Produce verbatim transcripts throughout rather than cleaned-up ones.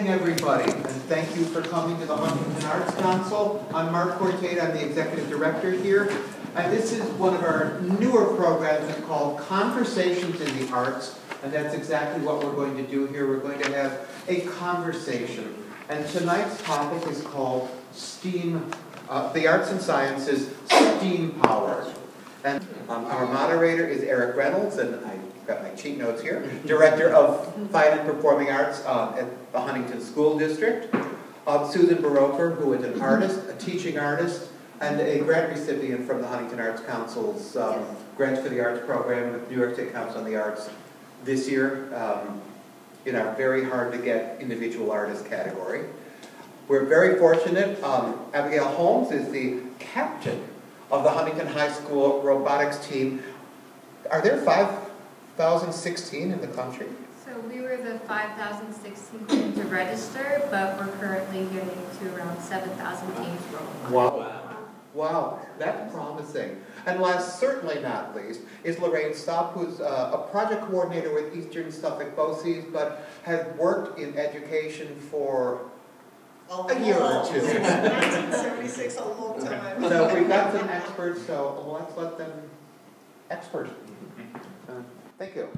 evening, everybody, and thank you for coming to the Huntington Arts Council. I'm Mark Cortate, I'm the Executive Director here, and this is one of our newer programs. It's called Conversations in the Arts, and that's exactly what we're going to do here. We're going to have a conversation, and tonight's topic is called STEAM, uh, the Arts and Sciences STEAM Power. And um, our moderator is Eric Reynolds, and I got my cheat notes here, Director of Fine and Performing Arts uh, at the Huntington School District. Uh, Susan Baroker, who is an artist, a teaching artist, and a grant recipient from the Huntington Arts Council's um, Grants for the Arts program with New York State Council on the Arts this year um, in our very hard to get individual artist category. We're very fortunate. Um, Abigail Holmes is the captain of the Huntington High School robotics team. Are there five thousand sixteen in the country? So we were the five thousand sixteen team to register, but we're currently getting to around seven thousand teams worldwide. Wow. Wow, that's promising. And last, certainly not least, is Lorraine Stopp, who's uh, a project coordinator with Eastern Suffolk BOCES, but has worked in education for a year or two. nineteen seventy-six, a long time. So we've got some experts, so let's let them expert. Uh, thank you.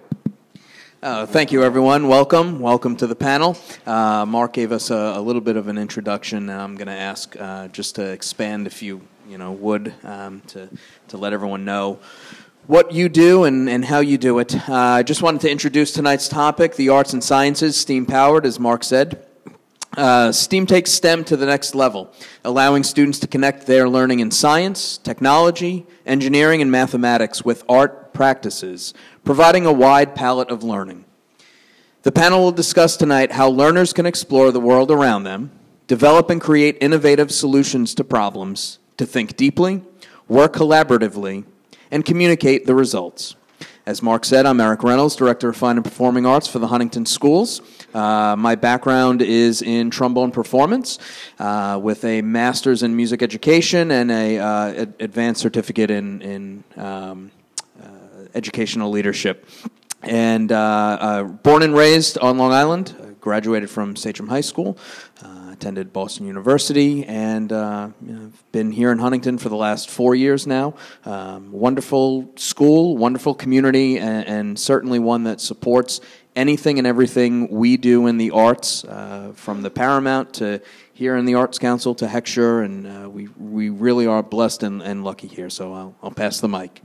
Uh, thank you, everyone. Welcome. Welcome to the panel. Uh, Mark gave us a, a little bit of an introduction, and I'm going to ask uh, just to expand, if you you know would, um, to to let everyone know what you do and, and how you do it. Uh, I just wanted to introduce tonight's topic, the arts and sciences, STEAM-powered, as Mark said. Uh, STEAM takes STEM to the next level, allowing students to connect their learning in science, technology, engineering, and mathematics with art practices, providing a wide palette of learning. The panel will discuss tonight how learners can explore the world around them, develop and create innovative solutions to problems, to think deeply, work collaboratively, and communicate the results. As Mark said, I'm Eric Reynolds, Director of Fine and Performing Arts for the Huntington Schools. Uh, my background is in trombone performance uh, with a master's in music education and a uh, ad- advanced certificate in, in um, uh, educational leadership. And uh, uh, born and raised on Long Island, uh, graduated from Sachem High School, uh, attended Boston University, and uh, you know, been here in Huntington for the last four years now. Um, wonderful school, wonderful community, and, and certainly one that supports anything and everything we do in the arts, uh, from the Paramount to here in the Arts Council to Heckscher, and uh, we we really are blessed and, and lucky here. So I'll, I'll pass the mic.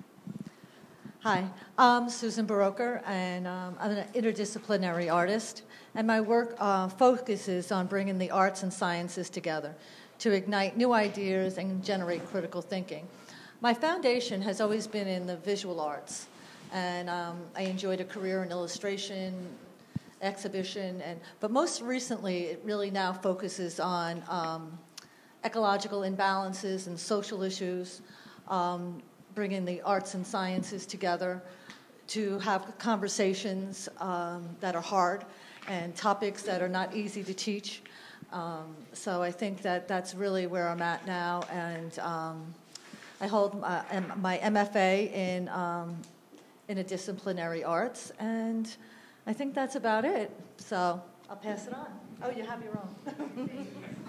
Hi, I'm Susan Baroker, and um, I'm an interdisciplinary artist, and my work uh, focuses on bringing the arts and sciences together to ignite new ideas and generate critical thinking. My foundation has always been in the visual arts, and um, I enjoyed a career in illustration, exhibition, and but most recently it really now focuses on um, ecological imbalances and social issues, um, bringing the arts and sciences together to have conversations um, that are hard and topics that are not easy to teach. Um, so I think that that's really where I'm at now, and um, I hold my, my M F A in um, interdisciplinary arts, and I think that's about it. So I'll pass it on. Oh, you have your own.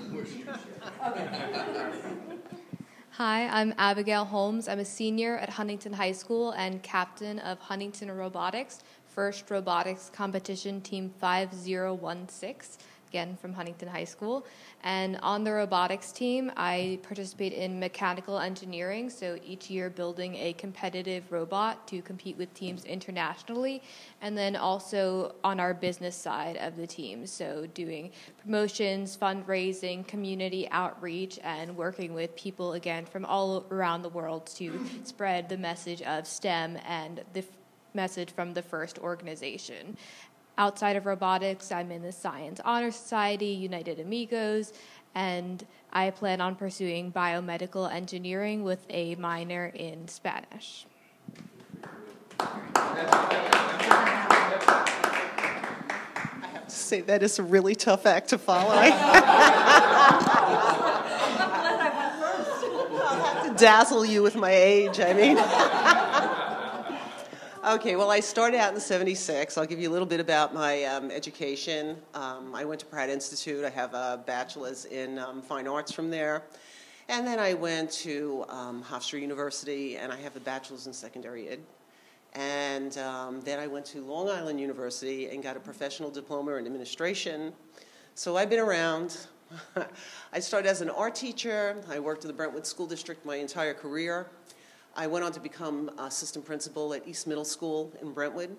Okay. Hi, I'm Abigail Holmes. I'm a senior at Huntington High School and captain of Huntington Robotics, first robotics competition team five zero one six, again from Huntington High School. And on the robotics team, I participate in mechanical engineering, so each year building a competitive robot to compete with teams internationally, and then also on our business side of the team, so doing promotions, fundraising, community outreach, and working with people, again, from all around the world to spread the message of STEM and the f- message from the FIRST organization. Outside of robotics, I'm in the Science Honor Society, United Amigos, and I plan on pursuing biomedical engineering with a minor in Spanish. I have to say, that is a really tough act to follow. I'm glad I went first. I'll have to dazzle you with my age, I mean. Okay, well, I started out in seventy-six. I'll give you a little bit about my um, education. Um, I went to Pratt Institute. I have a bachelor's in um, fine arts from there. And then I went to um, Hofstra University, and I have a bachelor's in secondary ed. And um, then I went to Long Island University and got a professional diploma in administration. So I've been around. I started as an art teacher. I worked in the Brentwood School District my entire career. I went on to become assistant principal at East Middle School in Brentwood.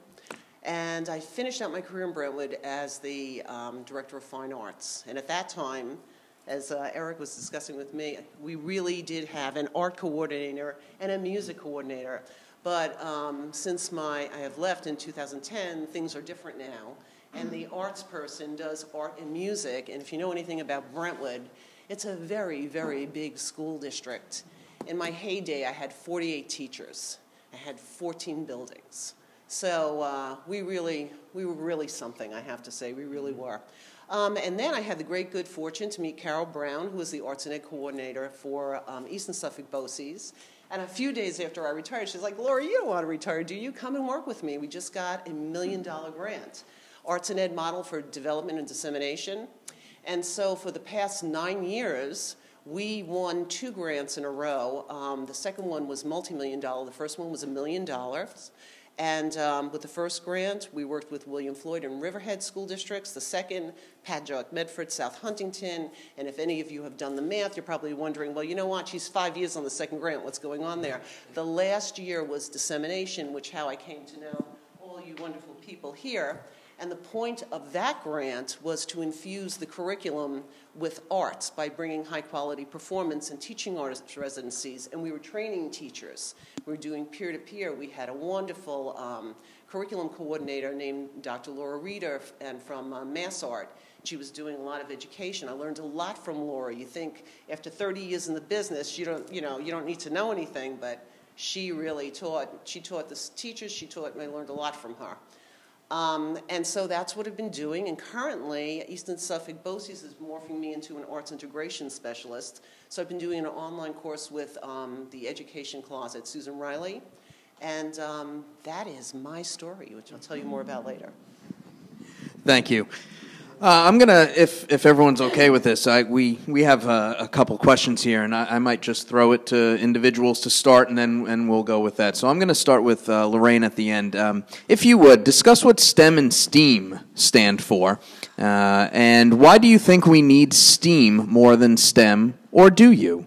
And I finished out my career in Brentwood as the um, director of fine arts. And at that time, as uh, Eric was discussing with me, we really did have an art coordinator and a music coordinator. But um, since my I have left in two thousand ten, things are different now. And the arts person does art and music. And if you know anything about Brentwood, it's a very, very big school district. In my heyday, I had forty-eight teachers. I had fourteen buildings. So uh, we really, we were really something, I have to say. We really were. Um, and then I had the great good fortune to meet Carol Brown, who was the Arts and Ed coordinator for um, Eastern Suffolk BOCES. And a few days after I retired, she's like, Laura, you don't want to retire, do you? Come and work with me. We just got a million dollar grant. Arts and Ed model for development and dissemination. And so for the past nine years, we won two grants in a row. Um, the second one was multi-million dollar. The first one was a million dollars. And um, with the first grant, we worked with William Floyd and Riverhead school districts. The second, Padjock, Medford, South Huntington. And if any of you have done the math, you're probably wondering, well, you know what? She's five years on the second grant. What's going on there? The last year was dissemination, which how I came to know all you wonderful people here. And the point of that grant was to infuse the curriculum with arts by bringing high-quality performance and teaching artist residencies. And we were training teachers. We were doing peer-to-peer. We had a wonderful um, curriculum coordinator named Doctor Laura Reeder and from uh, MassArt. She was doing a lot of education. I learned a lot from Laura. You think after thirty years in the business, you don't, you know, you don't need to know anything, but she really taught. She taught the teachers. She taught, and I learned a lot from her. Um, and so that's what I've been doing. And currently, Eastern Suffolk BOCES is morphing me into an arts integration specialist. So I've been doing an online course with um, the Education Closet, Susan Riley. And um, that is my story, which I'll tell you more about later. Thank you. Uh, I'm gonna, if if everyone's okay with this, I, we we have a, a couple questions here, and I, I might just throw it to individuals to start, and then and we'll go with that. So I'm going to start with uh, Lorraine at the end. Um, if you would discuss what STEM and STEAM stand for, uh, and why do you think we need STEAM more than STEM, or do you?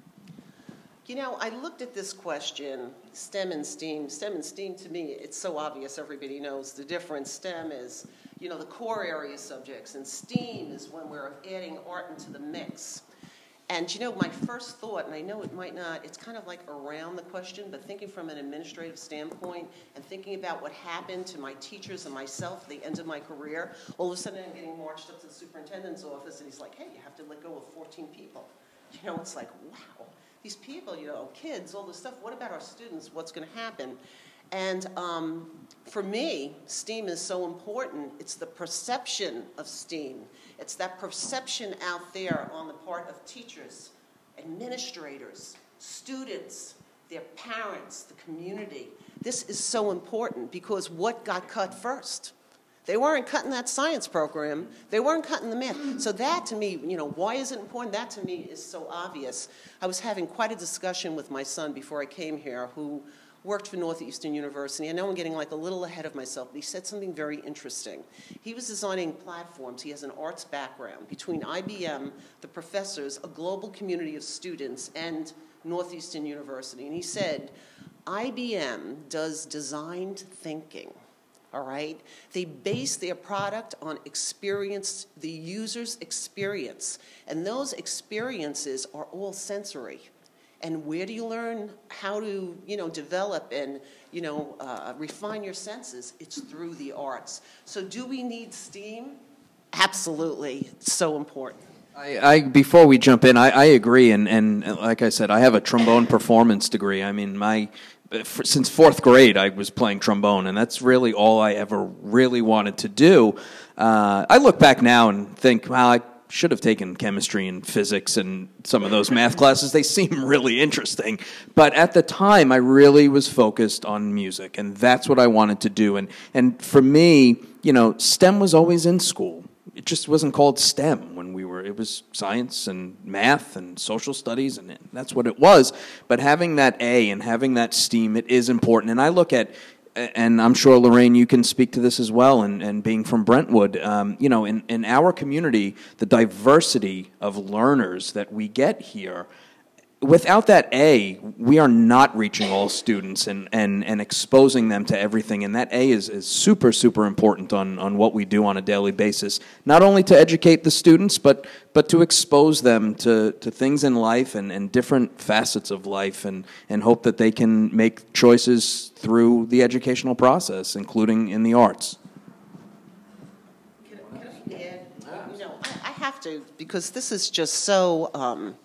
You know, I looked at this question, STEM and STEAM. STEM and STEAM, to me, it's so obvious. Everybody knows the difference. STEM is, you know, the core area subjects, and STEAM is when we're adding art into the mix. And, you know, my first thought, and I know it might not, it's kind of like around the question, but thinking from an administrative standpoint and thinking about what happened to my teachers and myself at the end of my career, all of a sudden I'm getting marched up to the superintendent's office, and he's like, hey, you have to let go of fourteen people. You know, it's like, wow. These people, you know, kids, all this stuff, what about our students? What's going to happen? And um, for me, STEAM is so important. It's the perception of STEAM. It's that perception out there on the part of teachers, administrators, students, their parents, the community. This is so important because what got cut first? They weren't cutting that science program. They weren't cutting the math. So that, to me, you know, why is it important? That, to me, is so obvious. I was having quite a discussion with my son before I came here, who worked for Northeastern University. I know I'm getting like a little ahead of myself, but he said something very interesting. He was designing platforms. He has an arts background between I B M, the professors, a global community of students, and Northeastern University. And he said, I B M does designed thinking. All right? They base their product on experience, the user's experience. And those experiences are all sensory. And where do you learn how to, you know, develop and, you know, uh, refine your senses? It's through the arts. So do we need STEAM? Absolutely. It's so important. I, I before we jump in, I, I agree. And, and like I said, I have a trombone performance degree. I mean, my... since fourth grade, I was playing trombone, and that's really all I ever really wanted to do. Uh, I look back now and think, well, I should have taken chemistry and physics and some of those math classes. They seem really interesting. But at the time, I really was focused on music, and that's what I wanted to do. And, and for me, you know, STEM was always in school. It just wasn't called STEM when we were, it was science and math and social studies, and that's what it was. But having that A and having that STEAM, it is important. And I look at, and I'm sure, Lorraine, you can speak to this as well, and, and being from Brentwood, um, you know, in, in our community, the diversity of learners that we get here, without that A, we are not reaching all students and, and, and exposing them to everything. And that A is, is super, super important on, on what we do on a daily basis, not only to educate the students, but, but to expose them to, to things in life and, and different facets of life, and, and hope that they can make choices through the educational process, including in the arts. Can I, can I add? You know, I, I have to, because this is just so... Um,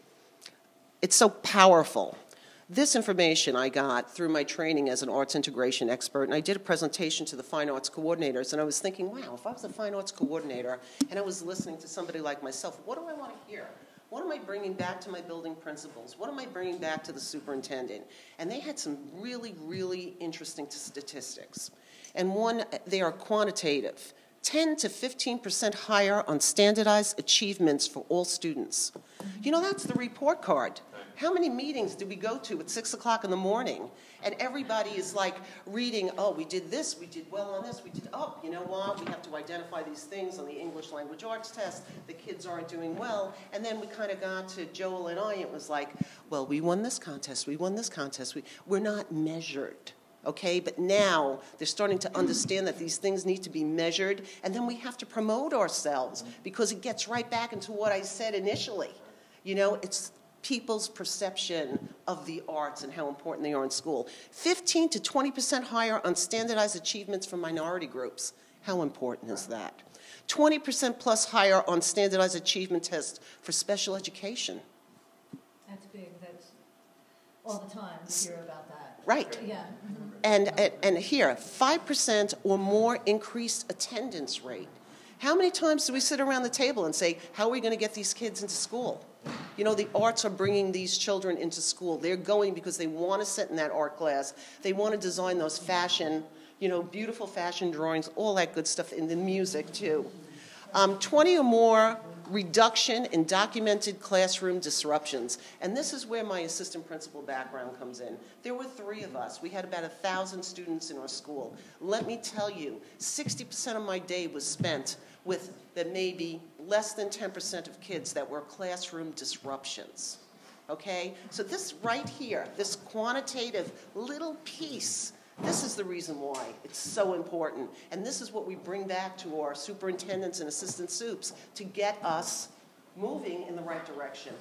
It's so powerful. This information I got through my training as an arts integration expert, and I did a presentation to the fine arts coordinators, and I was thinking, wow, if I was a fine arts coordinator and I was listening to somebody like myself, what do I want to hear? What am I bringing back to my building principals? What am I bringing back to the superintendent? And they had some really, really interesting statistics. And one, they are quantitative. ten to fifteen percent higher on standardized achievements for all students. You know, that's the report card. How many meetings did we go to at six o'clock in the morning? And everybody is like reading, oh, we did this, we did well on this, we did, oh, you know what, we have to identify these things on the English language arts test, the kids aren't doing well. And then we kind of got to Joel and I, it was like, well, we won this contest, we won this contest, we, we're not measured. Okay, but now they're starting to understand that these things need to be measured, and then we have to promote ourselves, because it gets right back into what I said initially. You know, it's people's perception of the arts and how important they are in school. fifteen to twenty percent higher on standardized achievements for minority groups. How important is that? twenty percent plus higher on standardized achievement tests for special education. That's big. That's all the time we hear about that. Right. Yeah. Mm-hmm. And, and, and here, five percent or more increased attendance rate. How many times do we sit around the table and say, how are we going to get these kids into school? You know, the arts are bringing these children into school. They're going because they want to sit in that art class. They want to design those fashion, you know, beautiful fashion drawings, all that good stuff, in the music, too. Um, twenty or more reduction in documented classroom disruptions. And this is where my assistant principal background comes in. There were three of us. We had about a thousand students in our school. Let me tell you, sixty percent of my day was spent with the maybe less than ten percent of kids that were classroom disruptions. Okay? So this right here, this quantitative little piece, this is the reason why it's so important. And this is what we bring back to our superintendents and assistant soups to get us moving in the right direction.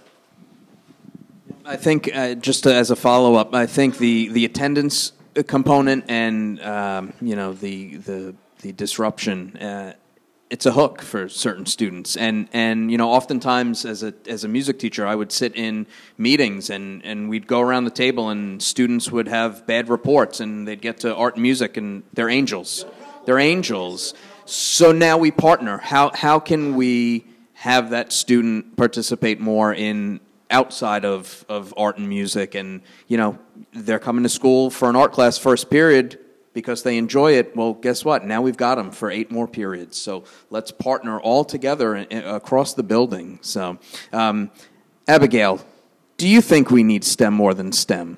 I think, uh, just to, as a follow-up, I think the, the attendance component and, um, you know, the, the, the disruption, uh, it's a hook for certain students. And, and you know, oftentimes as a as a music teacher, I would sit in meetings and, and we'd go around the table and students would have bad reports and they'd get to art and music and they're angels. They're angels. So now we partner. How how can we have that student participate more in outside of, of art and music? And, you know, they're coming to school for an art class first period because they enjoy it. Well, guess what? Now we've got them for eight more periods. So let's partner all together in, in, across the building. So, um, Abigail, do you think we need STEM more than STEM?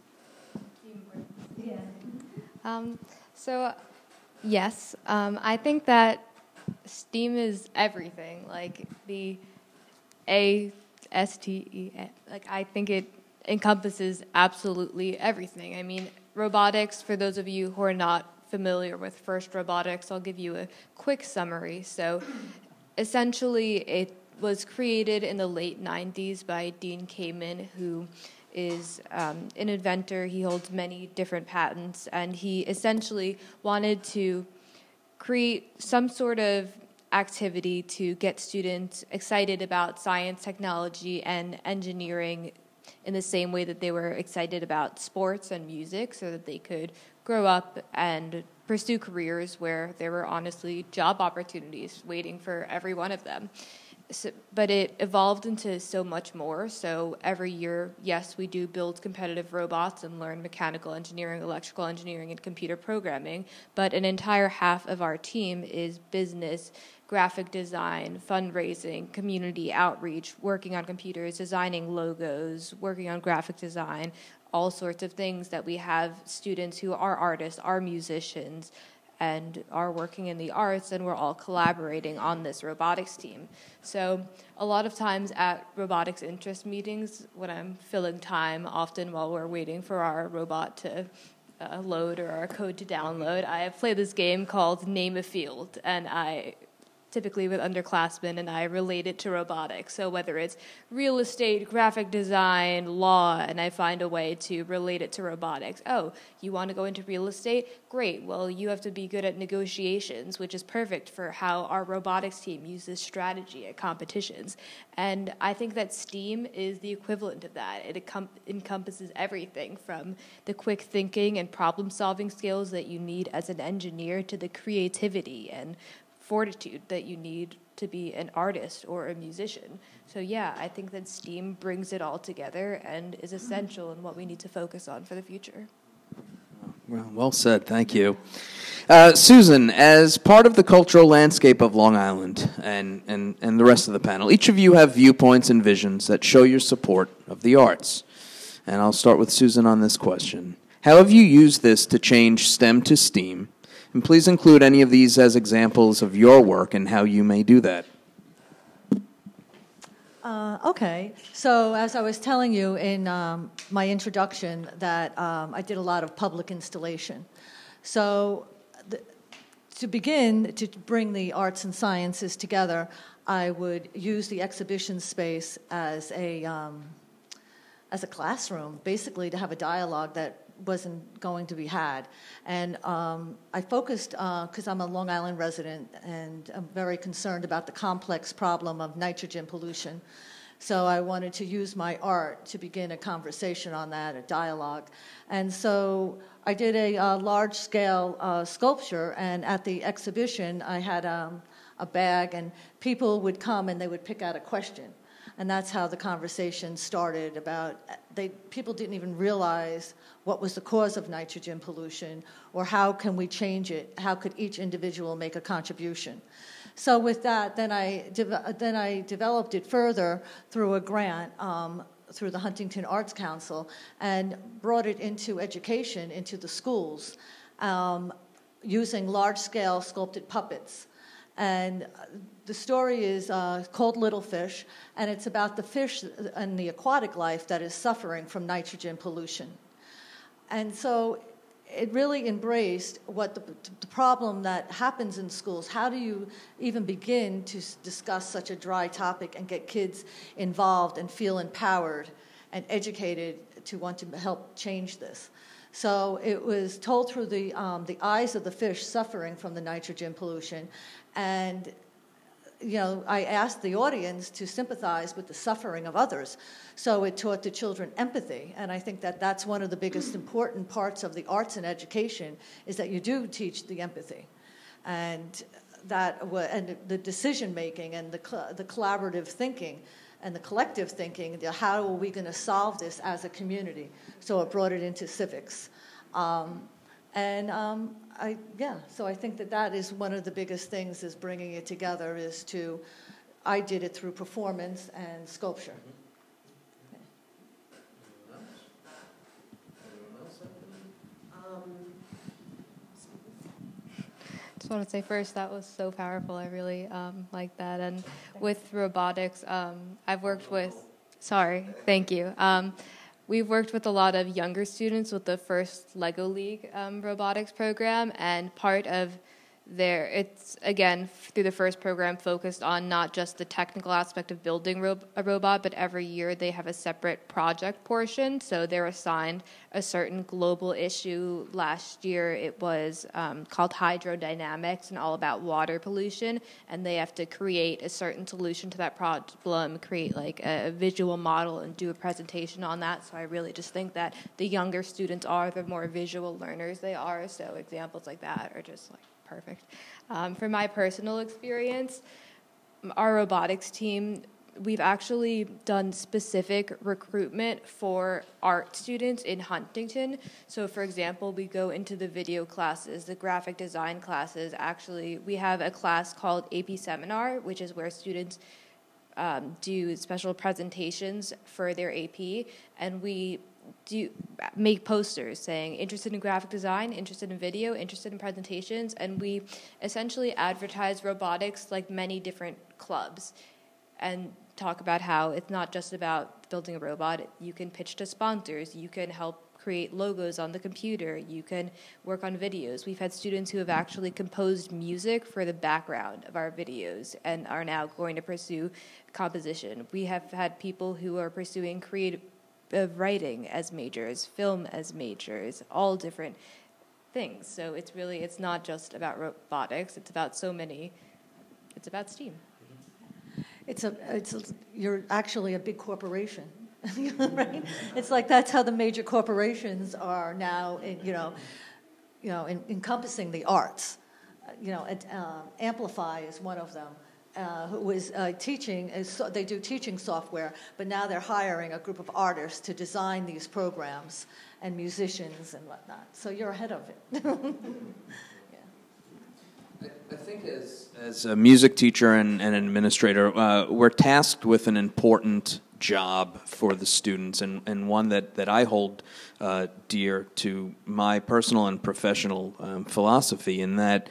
Yeah. Um, so, yes, um, I think that STEAM is everything. Like the A, S, T, E, like I think it encompasses absolutely everything. I mean, robotics, for those of you who are not familiar with FIRST Robotics, I'll give you a quick summary. So essentially, it was created in the late nineties by Dean Kamen, who is um, an inventor. He holds many different patents, and he essentially wanted to create some sort of activity to get students excited about science, technology, and engineering in the same way that they were excited about sports and music, so that they could grow up and pursue careers where there were honestly job opportunities waiting for every one of them. So, but it evolved into so much more. So every year, yes, we do build competitive robots and learn mechanical engineering, electrical engineering, and computer programming. But an entire half of our team is business, graphic design, fundraising, community outreach, working on computers, designing logos, working on graphic design, all sorts of things that we have students who are artists, are musicians, and are working in the arts, and we're all collaborating on this robotics team. So a lot of times at robotics interest meetings, when I'm filling time, often while we're waiting for our robot to uh, load or our code to download, I play this game called Name a Field, and I typically with underclassmen, and I relate it to robotics. So whether it's real estate, graphic design, law, and I find a way to relate it to robotics. Oh, you want to go into real estate? Great. Well, you have to be good at negotiations, which is perfect for how our robotics team uses strategy at competitions. And I think that STEAM is the equivalent of that. It encom- encompasses everything from the quick thinking and problem-solving skills that you need as an engineer to the creativity and fortitude that you need to be an artist or a musician. So yeah, I think that STEAM brings it all together and is essential in what we need to focus on for the future. Well, well said. Thank you. Uh, Susan, as part of the cultural landscape of Long Island and, and, and the rest of the panel, each of you have viewpoints and visions that show your support of the arts. And I'll start with Susan on this question. How have you used this to change STEM to STEAM? And please include any of these as examples of your work and how you may do that. Uh, okay, so as I was telling you in um, my introduction that um, I did a lot of public installation. So the, to begin to bring the arts and sciences together, I would use the exhibition space as a, um, as a classroom, basically to have a dialogue that wasn't going to be had. And um, I focused, because uh, I'm a Long Island resident, and I'm very concerned about the complex problem of nitrogen pollution. So I wanted to use my art to begin a conversation on that, a dialogue. And so I did a uh, large-scale uh, sculpture, and at the exhibition I had um, a bag, and people would come and they would pick out a question. And that's how the conversation started about, they, people didn't even realize what was the cause of nitrogen pollution or how can we change it, how could each individual make a contribution. So with that, then I, de- then I developed it further through a grant um, through the Huntington Arts Council and brought it into education, into the schools, um, using large-scale sculpted puppets. And the story is uh, called Little Fish, and it's about the fish and the aquatic life that is suffering from nitrogen pollution. And so it really embraced what the, the problem that happens in schools. How do you even begin to discuss such a dry topic and get kids involved and feel empowered and educated to want to help change this? So it was told through the, um, the eyes of the fish suffering from the nitrogen pollution. And, you know, I asked the audience to sympathize with the suffering of others. So it taught the children empathy. And I think that that's one of the biggest important parts of the arts and education is that you do teach the empathy. And that and the decision-making and the, the collaborative thinking and the collective thinking, the how are we going to solve this as a community? So it brought it into civics. Um, and um, I, yeah, so I think that that is one of the biggest things is bringing it together is to, I did it through performance and sculpture. Just want to say first, that was so powerful. I really um, like that. And with robotics, um, I've worked with, sorry, thank you. Um, we've worked with a lot of younger students with the first Lego League um, robotics program, and part of their, it's, again, through the first program, focused on not just the technical aspect of building ro- a robot, but every year they have a separate project portion, so they're assigned a certain global issue. Last year it was um, called hydrodynamics and all about water pollution, and they have to create a certain solution to that problem, create like a visual model and do a presentation on that. So I really just think that the younger students are, the more visual learners they are, so examples like that are just like perfect. Um, from my personal experience, our robotics team, we've actually done specific recruitment for art students in Huntington. So for example, we go into the video classes, the graphic design classes. Actually, we have a class called A P Seminar, which is where students um, do special presentations for their A P, and we do make posters saying interested in graphic design, interested in video, interested in presentations, and we essentially advertise robotics like many different clubs and talk about how it's not just about building a robot. You can pitch to sponsors, you can help create logos on the computer, you can work on videos. We've had students who have actually composed music for the background of our videos and are now going to pursue composition. We have had people who are pursuing creative of writing as majors, film as majors, all different things. So it's really, it's not just about robotics, it's about so many, it's about STEAM. It's a, it's a, you're actually a big corporation, right? It's like that's how the major corporations are now, in, you know, you know, in, encompassing the arts. Uh, you know, it, uh, Amplify is one of them. Uh, who is uh, teaching, is, they do teaching software, but now they're hiring a group of artists to design these programs and musicians and whatnot. So you're ahead of it. Yeah. I, I think as, as a music teacher and, and an administrator, uh, we're tasked with an important job for the students, and, and one that, that I hold uh, dear to my personal and professional um, philosophy, in that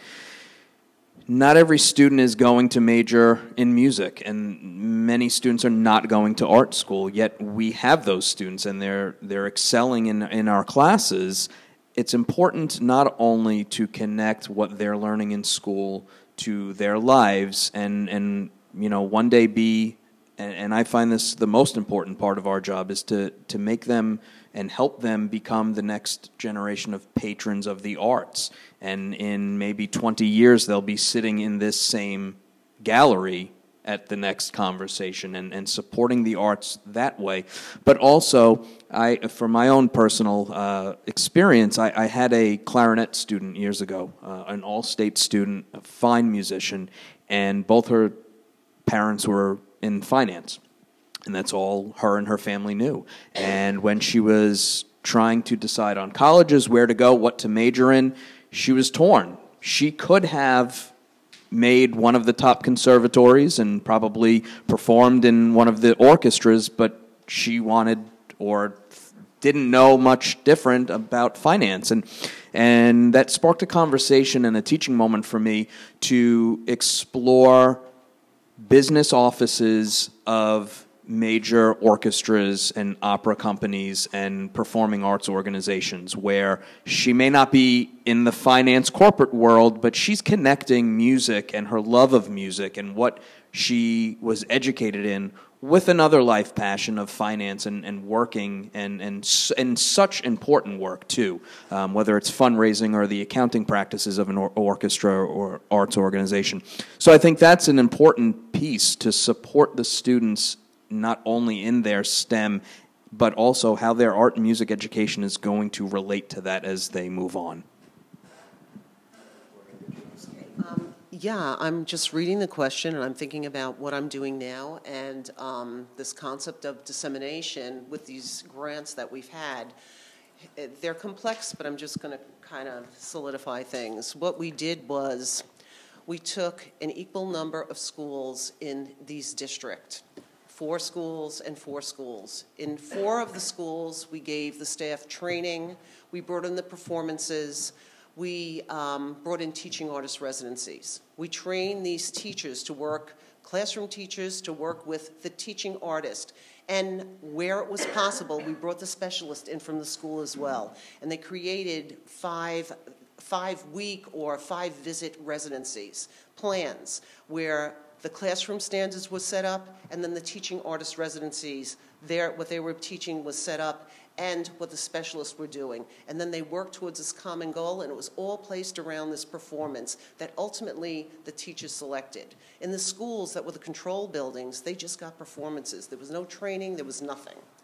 not every student is going to major in music, and many students are not going to art school, yet we have those students, and they're, they're excelling in, in our classes. It's important not only to connect what they're learning in school to their lives and, and you know, one day be, and, and I find this the most important part of our job, is to, to make them and help them become the next generation of patrons of the arts. And in maybe twenty years, they'll be sitting in this same gallery at the next conversation and, and supporting the arts that way. But also, I, for my own personal uh, experience, I, I had a clarinet student years ago, uh, an all-state student, a fine musician, and both her parents were in finance. And that's all her and her family knew. And when she was trying to decide on colleges, where to go, what to major in, she was torn. She could have made one of the top conservatories and probably performed in one of the orchestras, but she wanted or didn't know much different about finance. And, and that sparked a conversation and a teaching moment for me to explore business offices of major orchestras and opera companies and performing arts organizations, where she may not be in the finance corporate world, but she's connecting music and her love of music and what she was educated in with another life passion of finance and, and working and, and, and such important work too, um, whether it's fundraising or the accounting practices of an or orchestra or arts organization. So I think that's an important piece to support the students not only in their STEM, but also how their art and music education is going to relate to that as they move on. Um, yeah, I'm just reading the question, and I'm thinking about what I'm doing now, and um, this concept of dissemination with these grants that we've had. They're complex, but I'm just going to kind of solidify things. What we did was we took an equal number of schools in these districts. Four schools and four schools. In four of the schools, we gave the staff training, we brought in the performances, we um, brought in teaching artist residencies. We trained these teachers to work, classroom teachers to work with the teaching artist. And where it was possible, we brought the specialist in from the school as well. And they created five five-week or five-visit residencies, plans, where the classroom standards was set up, and then the teaching artist residencies, there, what they were teaching was set up, and what the specialists were doing. And then they worked towards this common goal, and it was all placed around this performance that ultimately the teachers selected. In the schools that were the control buildings, they just got performances. There was no training, there was nothing.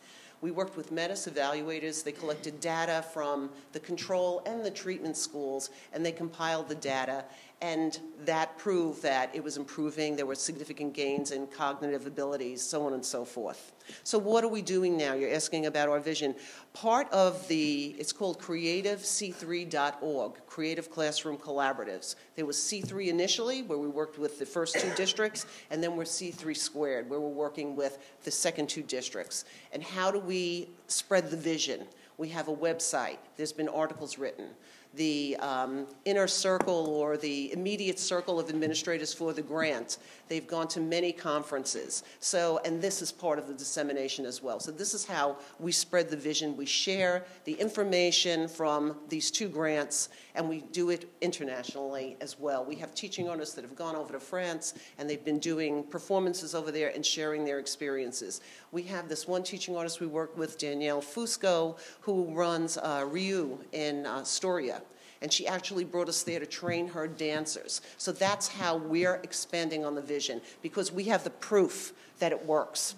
We worked with Metis evaluators. They collected data from the control and the treatment schools, and they compiled the data. And that proved that it was improving. There were significant gains in cognitive abilities, so on and so forth. So what are we doing now? You're asking about our vision. Part of the, it's called creative c three dot org, Creative Classroom Collaboratives. There was C three initially, where we worked with the first two districts, and then we're C three squared, where we're working with the second two districts. And how do we spread the vision? We have a website. There's been articles written. The um, inner circle or the immediate circle of administrators for the grant, they've gone to many conferences. So, and this is part of the dissemination as well. So this is how we spread the vision. We share the information from these two grants, and we do it internationally as well. We have teaching artists that have gone over to France, and they've been doing performances over there and sharing their experiences. We have this one teaching artist we work with, Danielle Fusco, who runs uh, Ryu in uh, Storia. And she actually brought us there to train her dancers. So that's how we're expanding on the vision, because we have the proof that it works.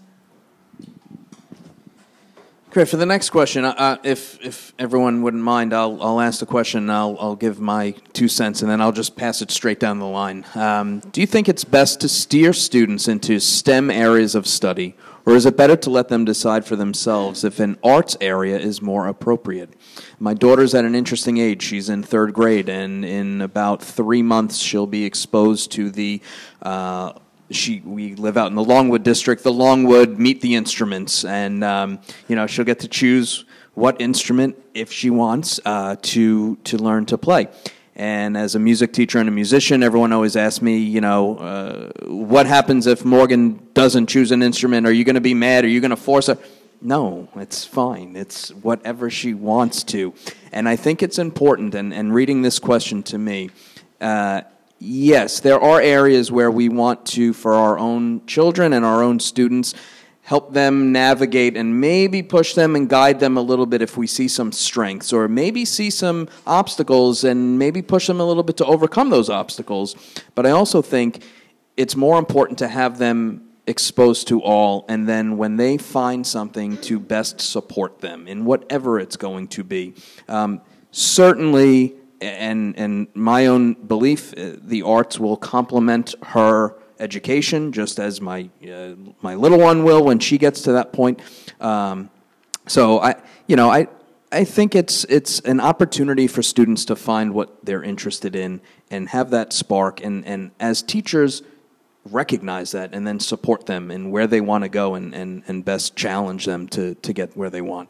Great. For the next question, uh, if if everyone wouldn't mind, I'll I'll ask the question. I'll I'll give my two cents, and then I'll just pass it straight down the line. Um, do you think it's best to steer students into STEM areas of study, or is it better to let them decide for themselves if an arts area is more appropriate? My daughter's at an interesting age. She's in third grade, and in about three months, she'll be exposed to the. Uh, She, we live out in the Longwood district, the Longwood Meet the Instruments, and um, you know, she'll get to choose what instrument, if she wants, uh, to to learn to play. And as a music teacher and a musician, everyone always asks me, you know, uh, what happens if Morgan doesn't choose an instrument? Are you going to be mad? Are you going to force her? No, it's fine. It's whatever she wants to. And I think it's important, and, and reading this question to me, uh, yes, there are areas where we want to, for our own children and our own students, help them navigate and maybe push them and guide them a little bit if we see some strengths, or maybe see some obstacles and maybe push them a little bit to overcome those obstacles. But I also think it's more important to have them exposed to all, and then when they find something, to best support them in whatever it's going to be. Um, certainly, and and my own belief, uh, the arts will complement her education, just as my uh, my little one will when she gets to that point. Um, so I, you know, I I think it's it's an opportunity for students to find what they're interested in and have that spark, and and as teachers, recognize that and then support them in where they want to go, and, and, and best challenge them to, to get where they want.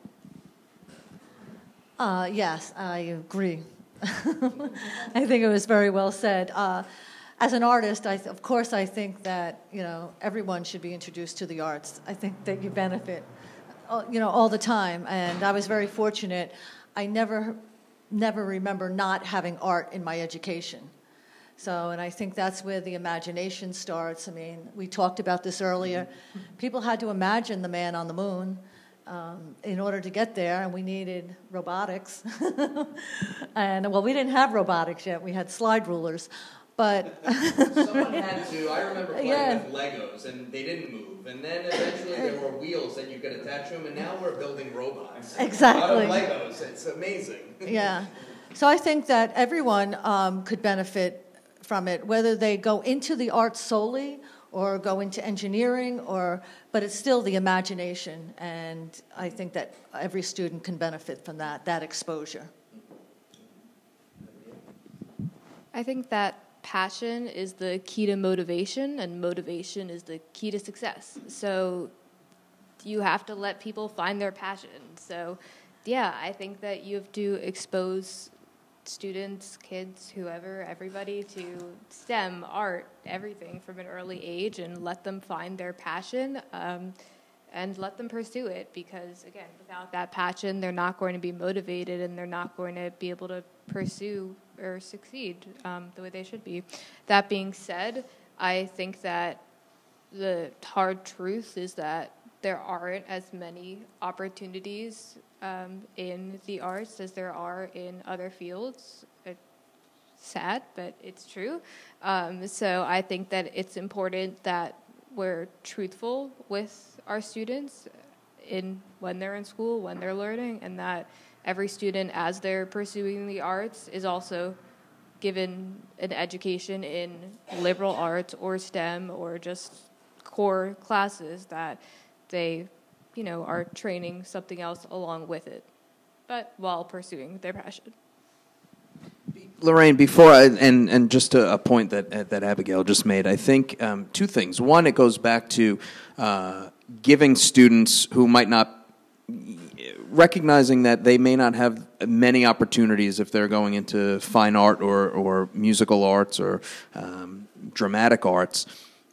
Uh, yes, I agree. I think it was very well said. Uh, as an artist, I th- of course, I think that, you know, everyone should be introduced to the arts. I think that you benefit, uh, you know, all the time. And I was very fortunate. I never, never remember not having art in my education. So, and I think that's where the imagination starts. I mean, we talked about this earlier. People had to imagine the man on the moon um, in order to get there, and we needed robotics. And, well, we didn't have robotics yet. We had slide rulers. But someone had to. I remember playing yeah. with Legos, and they didn't move. And then eventually there were wheels that you could attach to them, and now we're building robots. Exactly. Out of Legos. It's amazing. Yeah. So I think that everyone um, could benefit from it, whether they go into the arts solely or go into engineering, or but it's still the imagination, and I think that every student can benefit from that, that exposure. I think that passion is the key to motivation, and motivation is the key to success. So you have to let people find their passion. So yeah, I think that you have to expose students, kids, whoever, everybody to STEM, art, everything from an early age, and let them find their passion um, and let them pursue it, because, again, without that passion, they're not going to be motivated, and they're not going to be able to pursue or succeed um, the way they should be. That being said, I think that the hard truth is that there aren't as many opportunities um, in the arts as there are in other fields. It's sad, but it's true. Um, so I think that it's important that we're truthful with our students in when they're in school, when they're learning, and that every student, as they're pursuing the arts, is also given an education in liberal arts or STEM or just core classes, that they, you know, are training something else along with it, but while pursuing their passion. Lorraine, before I, and and just a, a point that that Abigail just made, I think um, two things. One, it goes back to uh, giving students who might not, recognizing that they may not have many opportunities if they're going into fine art or or musical arts or um, dramatic arts,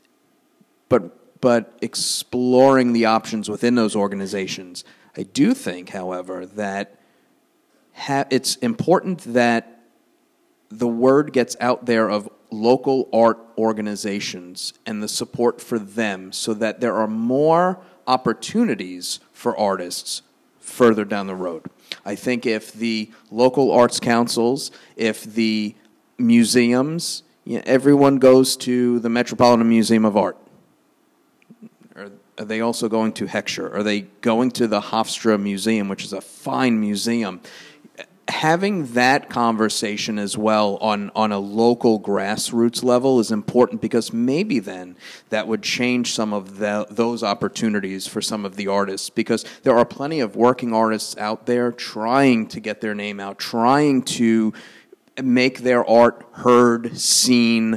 but but exploring the options within those organizations. I do think, however, that ha- it's important that the word gets out there of local art organizations and the support for them so that there are more opportunities for artists further down the road. I think if the local arts councils, if the museums, you know, everyone goes to the Metropolitan Museum of Art. Are, are they also going to Heckscher? Are they going to the Hofstra Museum, which is a fine museum? Having that conversation as well on, on a local grassroots level is important, because maybe then that would change some of the, those opportunities for some of the artists, because there are plenty of working artists out there trying to get their name out, trying to make their art heard, seen,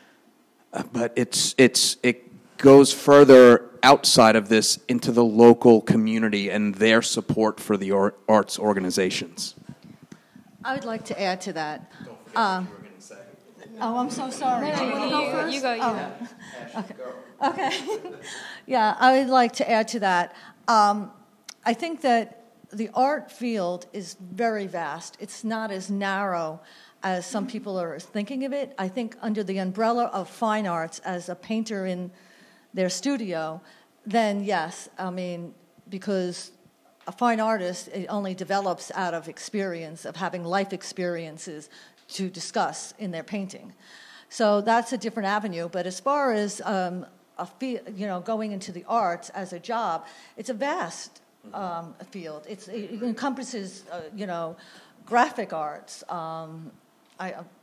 but it's it's it goes further outside of this into the local community and their support for the art, arts organizations. I would like to add to that. Don't forget um, what you were going to say. Oh, I'm so sorry. No, Do you want to go first? You go, you oh. go. Okay. Okay. Yeah, I would like to add to that. Um, I think that the art field is very vast. It's not as narrow as some people are thinking of it. I think under the umbrella of fine arts, as a painter in their studio, then yes, I mean, because a fine artist, it only develops out of experience, of having life experiences to discuss in their painting. So that's a different avenue. But as far as um, a fe- you know, going into the arts as a job, it's a vast um, field. It's, it encompasses, uh, you know, graphic arts. Um, I, uh,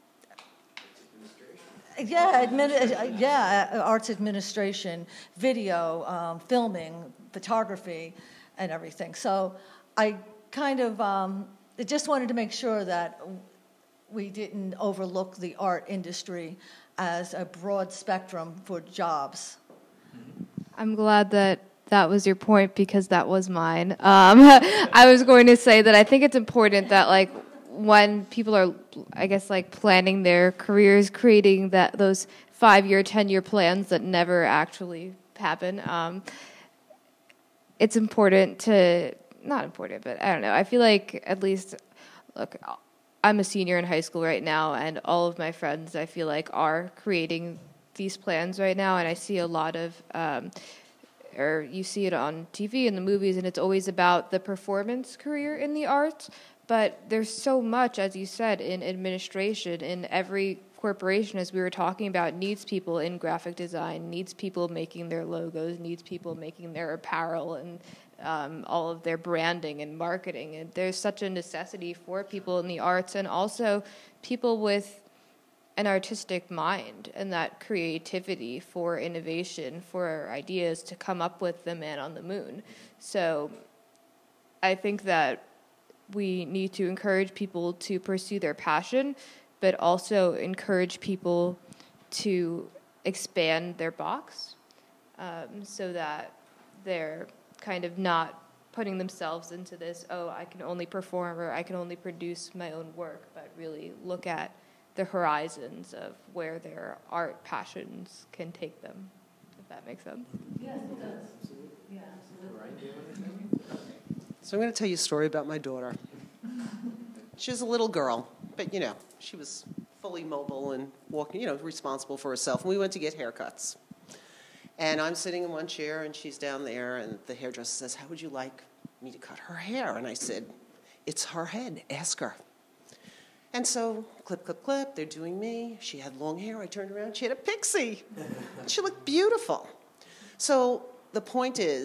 yeah, admin- yeah, arts administration, video, um, filming, photography, and everything. So I kind of um, just wanted to make sure that we didn't overlook the art industry as a broad spectrum for jobs. I'm glad that that was your point, because that was mine. Um, I was going to say that I think it's important that, like, when people are, I guess, like planning their careers, creating that those five-year, ten-year plans that never actually happen, um, it's important to, not important, but I don't know. I feel like at least, look, I'm a senior in high school right now, and all of my friends, I feel like, are creating these plans right now, and I see a lot of, um, or you see it on T V and the movies, and it's always about the performance career in the arts, but there's so much, as you said, in administration, in every corporation, as we were talking about, needs people in graphic design, needs people making their logos, needs people making their apparel and um, all of their branding and marketing. And there's such a necessity for people in the arts, and also people with an artistic mind and that creativity for innovation, for ideas to come up with the man on the moon. So I think that we need to encourage people to pursue their passion, but also encourage people to expand their box um, so that they're kind of not putting themselves into this, oh, I can only perform or I can only produce my own work, but really look at the horizons of where their art passions can take them, if that makes sense. Yes, it does. Yeah, So I'm going to tell you a story about my daughter. She was a little girl, but, you know, she was fully mobile and walking, you know, responsible for herself. And we went to get haircuts. And I'm sitting in one chair, and she's down there, and the hairdresser says, how would you like me to cut her hair? And I said, it's her head. Ask her. And so, clip, clip, clip, they're doing me. She had long hair. I turned around. She had a pixie. She looked beautiful. So the point is,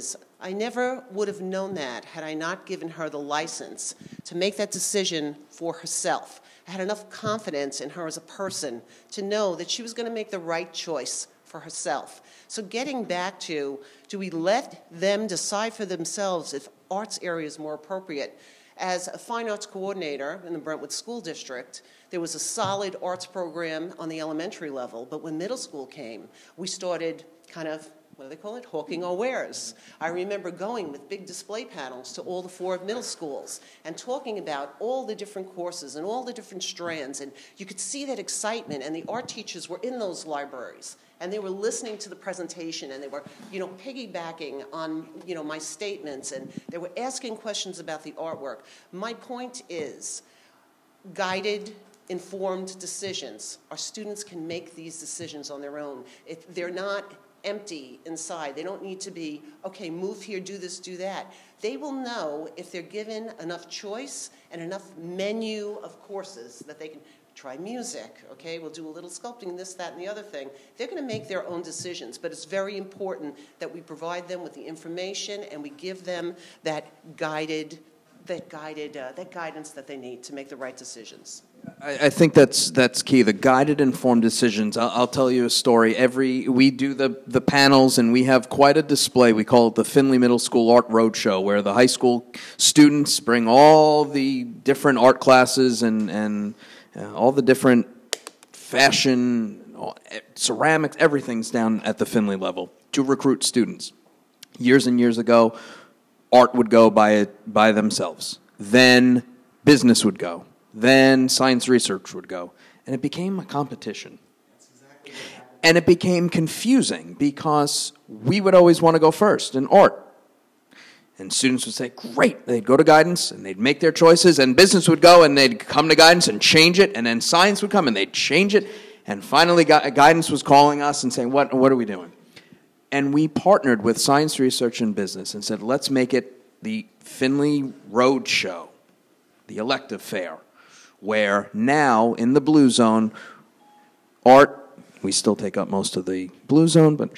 I never would have known that had I not given her the license to make that decision for herself. I had enough confidence in her as a person to know that she was going to make the right choice for herself. So getting back to, do we let them decide for themselves if arts area is more appropriate? As a fine arts coordinator in the Brentwood School District, there was a solid arts program on the elementary level, but when middle school came, we started kind of, what do they call it, hawking our wares. I remember going with big display panels to all the four middle schools and talking about all the different courses and all the different strands, and you could see that excitement, and the art teachers were in those libraries, and they were listening to the presentation, and they were, you know, piggybacking on, you know, my statements, and they were asking questions about the artwork. My point is, guided, informed decisions. Our students can make these decisions on their own. If they're not empty inside. They don't need to be, okay, move here, do this, do that. They will know if they're given enough choice and enough menu of courses that they can try music, okay, we'll do a little sculpting, this, that, and the other thing. They're going to make their own decisions, but it's very important that we provide them with the information and we give them that guided, that guided, uh, that guidance that they need to make the right decisions. I, I think that's that's key. The guided, informed decisions. I'll, I'll tell you a story. Every we do the the panels, and we have quite a display. We call it the Findlay Middle School Art Roadshow, where the high school students bring all the different art classes and and uh, all the different fashion, all, ceramics, everything's down at the Findlay level to recruit students. Years and years ago, art would go by by themselves. Then business would go. Then science research would go. And it became a competition. Exactly and it became confusing because we would always want to go first in art. And students would say, great. They'd go to guidance and they'd make their choices. And business would go and they'd come to guidance and change it. And then science would come and they'd change it. And finally guidance was calling us and saying, what, what are we doing? And we partnered with science research and business and said, let's make it the Findlay Road Show, the elective fair, where now in the blue zone, art, we still take up most of the blue zone, but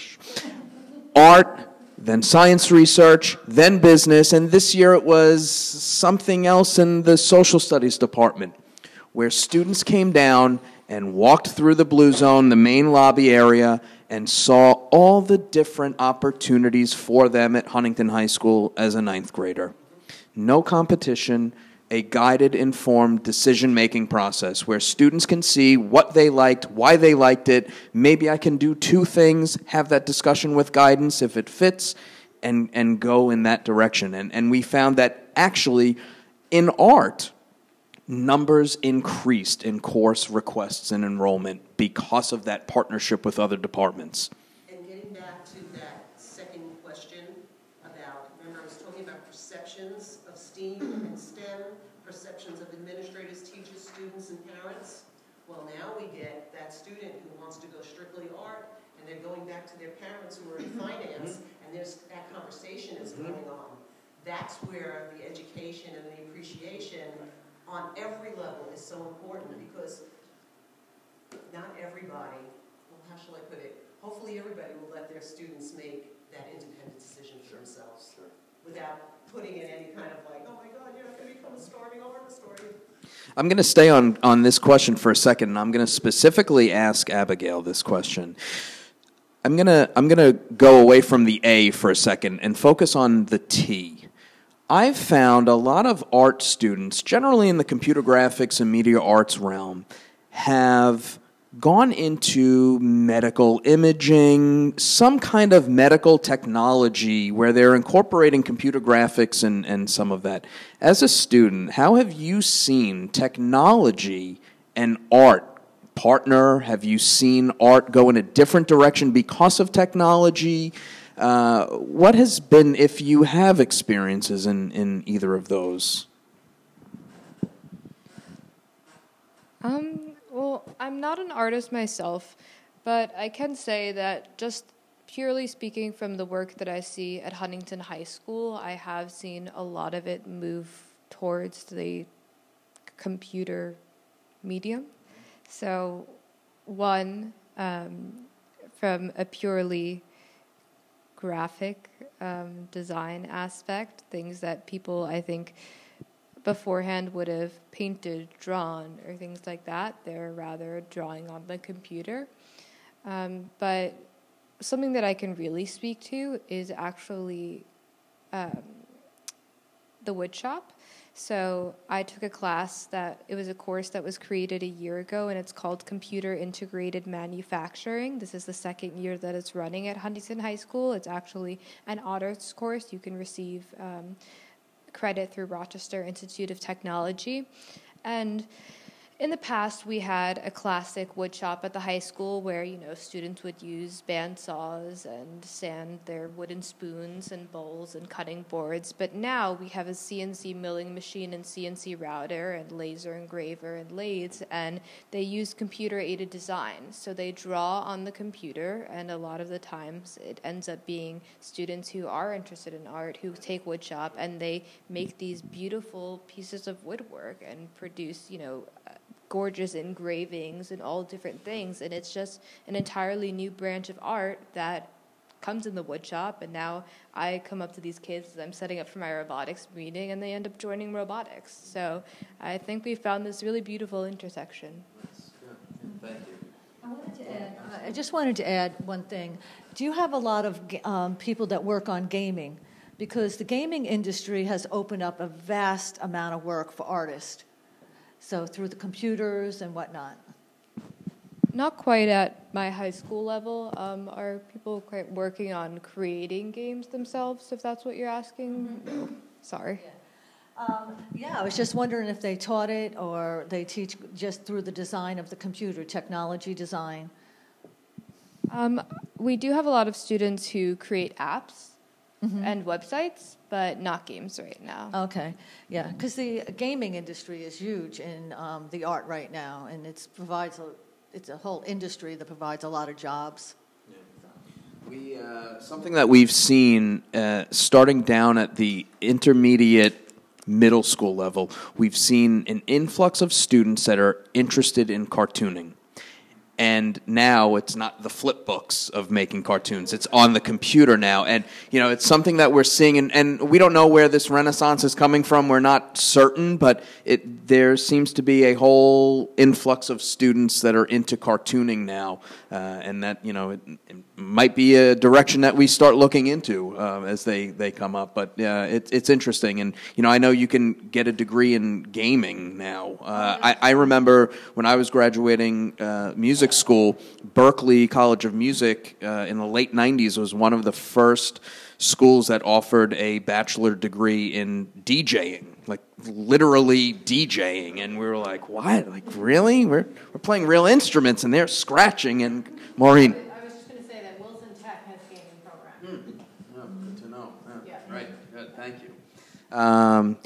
art, then science research, then business, and this year it was something else in the social studies department, where students came down and walked through the blue zone, the main lobby area, and saw all the different opportunities for them at Huntington High School as a ninth grader. No competition, a guided, informed decision-making process where students can see what they liked, why they liked it. Maybe I can do two things, have that discussion with guidance if it fits, and, and go in that direction. And, and we found that actually in art, numbers increased in course requests and enrollment because of that partnership with other departments. And getting back to that second question about, remember I was talking about perceptions of STEAM and STEM, perceptions of administrators, teachers, students, and parents. Well, now we get that student who wants to go strictly art, and they're going back to their parents who are in finance, and there's that conversation is going on. That's where the education and the appreciation on every level is so important, because not everybody, well, how shall I put it, hopefully everybody will let their students make that independent decision for themselves sure. without putting in any kind of like, oh my God, you're not going to become a starving artist, are you? I'm going to stay on, on this question for a second, and I'm going to specifically ask Abigail this question. I'm going to I'm going to go away from the A for a second and focus on the T. I've found a lot of art students, generally in the computer graphics and media arts realm, have gone into medical imaging, some kind of medical technology where they're incorporating computer graphics and, and some of that. As a student, how have you seen technology and art partner? Have you seen art go in a different direction because of technology? Uh, what has been, if you have experiences in, in either of those? Um, well, I'm not an artist myself, but I can say that just purely speaking from the work that I see at Huntington High School, I have seen a lot of it move towards the computer medium. So, one, um, from a purely graphic um, design aspect, things that people, I think, beforehand would have painted, drawn, or things like that. They're rather drawing on the computer. Um, but something that I can really speak to is actually um, the wood shop. So I took a class that, it was a course that was created a year ago, and it's called Computer Integrated Manufacturing. This is the second year that it's running at Huntington High School. It's actually an honors course. You can receive um, credit through Rochester Institute of Technology. And in the past, we had a classic wood shop at the high school where, you know, students would use band saws and sand their wooden spoons and bowls and cutting boards. But now we have a C N C milling machine and C N C router and laser engraver and lathes, and they use computer-aided design. So they draw on the computer, and a lot of the times it ends up being students who are interested in art who take wood shop, and they make these beautiful pieces of woodwork and produce, you know, gorgeous engravings and all different things, and it's just an entirely new branch of art that comes in the wood shop. And now I come up to these kids as I'm setting up for my robotics meeting, and they end up joining robotics. So I think we found this really beautiful intersection. That's good. Thank you. I wanted to add, I just wanted to add one thing. Do you have a lot of um, people that work on gaming? Because the gaming industry has opened up a vast amount of work for artists. So through the computers and whatnot. Not quite at my high school level. Um, are people quite working on creating games themselves, if that's what you're asking? Mm-hmm. No. Sorry. Yeah. Um, yeah, I was just wondering if they taught it or they teach just through the design of the computer, technology design. Um, we do have a lot of students who create apps mm-hmm. and websites, but not games right now. Okay, yeah, because the gaming industry is huge in um, the art right now, and it provides a, it's a whole industry that provides a lot of jobs. Yeah. We uh, something that we've seen uh, starting down at the intermediate middle school level, we've seen an influx of students that are interested in cartooning. And now it's not the flip books of making cartoons. It's on the computer now. And, you know, it's something that we're seeing. And, and we don't know where this renaissance is coming from. We're not certain. But it, there seems to be a whole influx of students that are into cartooning now. Uh, and that, you know, it, it might be a direction that we start looking into uh, as they, they come up. But uh, it, it's interesting. And, you know, I know you can get a degree in gaming now. Uh, I, I remember when I was graduating uh, music school, Berklee College of Music uh, in the late nineties was one of the first schools that offered a bachelor degree in DJing, like literally DJing. And we were like, what? Like, really? We're, we're playing real instruments and they're scratching. And Maureen. I was just going to say that Wilson Tech has a gaming program. Hmm. Oh, good to know. Yeah. Yeah. Right. Good. Thank you. Um,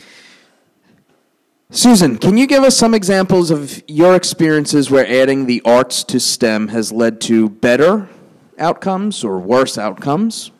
Susan, can you give us some examples of your experiences where adding the arts to STEM has led to better outcomes or worse outcomes?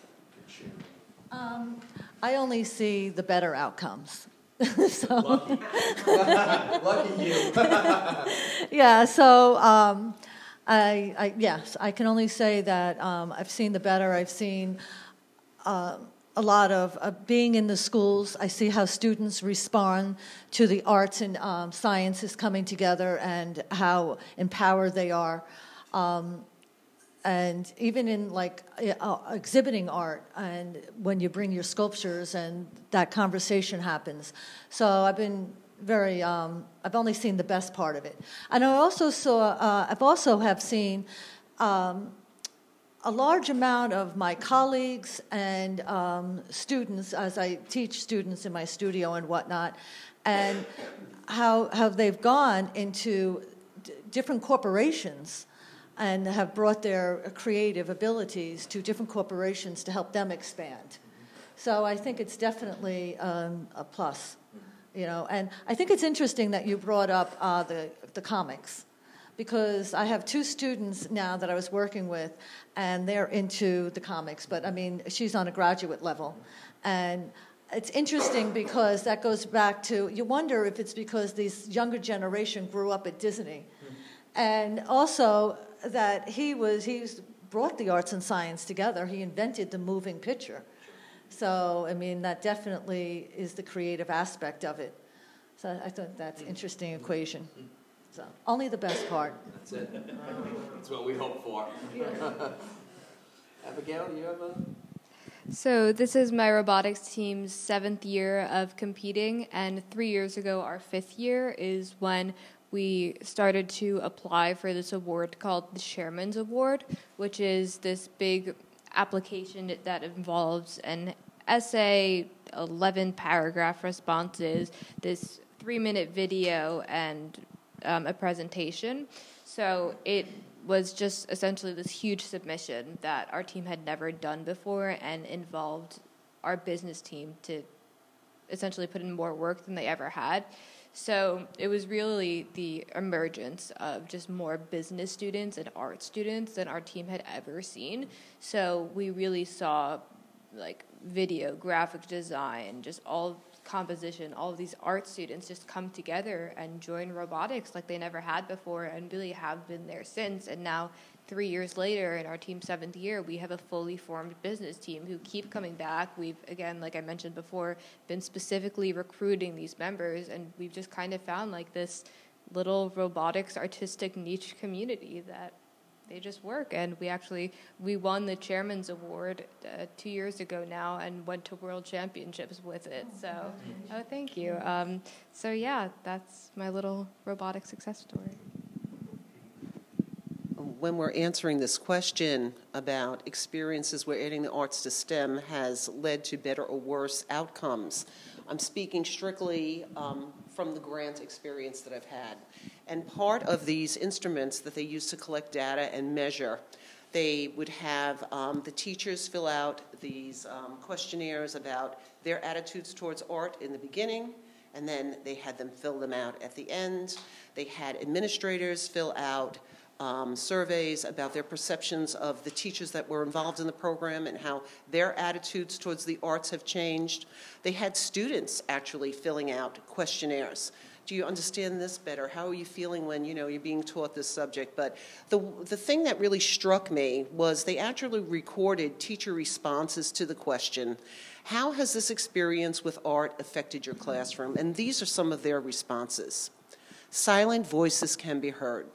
Um, I only see the better outcomes. so, Lucky. Lucky you. yeah, so um, I, I, yes, I can only say that um, I've seen the better. I've seen uh, a lot of uh, being in the schools. I see how students respond to the arts and um, sciences coming together and how empowered they are. Um, and even in like uh, exhibiting art, and when you bring your sculptures and that conversation happens. So I've been very, um, I've only seen the best part of it. And I also saw, uh, I've also have seen um, a large amount of my colleagues and um, students, as I teach students in my studio and whatnot, and how, how they've gone into d- different corporations and have brought their creative abilities to different corporations to help them expand. So I think it's definitely um, a plus, you know. And I think it's interesting that you brought up uh, the the comics, because I have two students now that I was working with, and they're into the comics. But I mean, she's on a graduate level, and it's interesting because that goes back to, you wonder if it's because this younger generation grew up at Disney, and also that he was he's brought the arts and science together. He invented the moving picture. So, I mean, that definitely is the creative aspect of it. So I think that's an interesting equation. So only the best part. That's it. That's what we hope for. Abigail, do you have a... So this is my robotics team's seventh year of competing, and three years ago, our fifth year, is when we started to apply for this award called the Chairman's Award, which is this big application that involves an essay, eleven paragraph responses, this three-minute video, and um, a presentation. So it was just essentially this huge submission that our team had never done before and involved our business team to essentially put in more work than they ever had. So it was really the emergence of just more business students and art students than our team had ever seen. So we really saw like video, graphic design, just all composition, all of these art students just come together and join robotics like they never had before and really have been there since. And now, three years later, in our team's seventh year, we have a fully formed business team who keep coming back. We've, again, like I mentioned before, been specifically recruiting these members, and we've just kind of found like this little robotics artistic niche community that they just work. And we actually, we won the Chairman's Award uh, two years ago now and went to World Championships with it. So, oh, thank you. Um, so yeah, that's my little robotic success story. When we're answering this question about experiences where adding the arts to STEM has led to better or worse outcomes, I'm speaking strictly um, from the grant experience that I've had. And part of these instruments that they use to collect data and measure, they would have um, the teachers fill out these um, questionnaires about their attitudes towards art in the beginning, and then they had them fill them out at the end. They had administrators fill out Um, surveys about their perceptions of the teachers that were involved in the program and how their attitudes towards the arts have changed. They had students actually filling out questionnaires. Do you understand this better? How are you feeling when, you know, you're being taught this subject? But the, the thing that really struck me was they actually recorded teacher responses to the question, how has this experience with art affected your classroom? And these are some of their responses. Silent voices can be heard.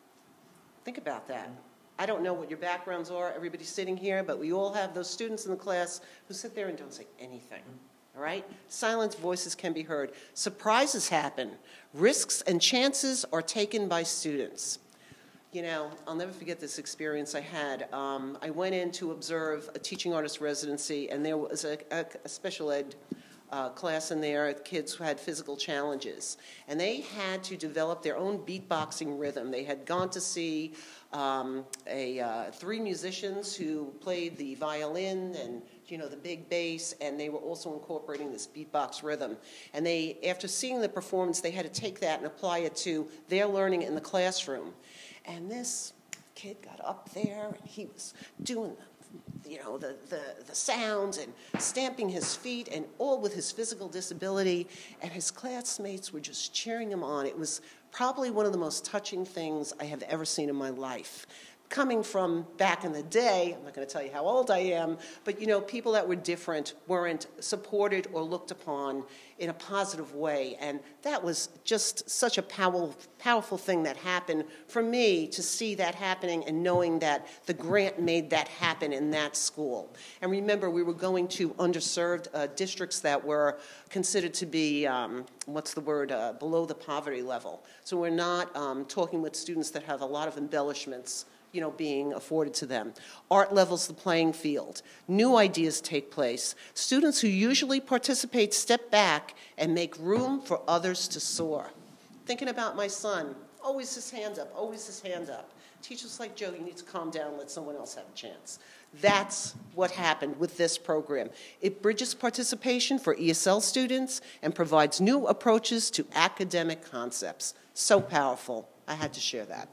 Think about that. I don't know what your backgrounds are, everybody sitting here, but we all have those students in the class who sit there and don't say anything, all right? Silent voices can be heard. Surprises happen. Risks and chances are taken by students. You know, I'll never forget this experience I had. Um, I went in to observe a teaching artist residency, and there was a, a, a special ed Uh, class in there, kids who had physical challenges. And they had to develop their own beatboxing rhythm. They had gone to see um, a, uh, three musicians who played the violin and, you know, the big bass, and they were also incorporating this beatbox rhythm. And they, after seeing the performance, they had to take that and apply it to their learning in the classroom. And this kid got up there, and he was doing you know, the, the, the sounds and stamping his feet and all with his physical disability, and his classmates were just cheering him on. It was probably one of the most touching things I have ever seen in my life. Coming from back in the day, I'm not going to tell you how old I am, but, you know, people that were different weren't supported or looked upon in a positive way. And that was just such a powerful, powerful thing that happened for me to see that happening and knowing that the grant made that happen in that school. And remember, we were going to underserved uh, districts that were considered to be, um, what's the word, uh, below the poverty level. So we're not um, talking with students that have a lot of embellishments, you know, being afforded to them. Art levels the playing field. New ideas take place. Students who usually participate step back and make room for others to soar. Thinking about my son, always his hand up, always his hand up. Teachers like, Joe, you need to calm down, let someone else have a chance. That's what happened with this program. It bridges participation for E S L students and provides new approaches to academic concepts. So powerful. I had to share that.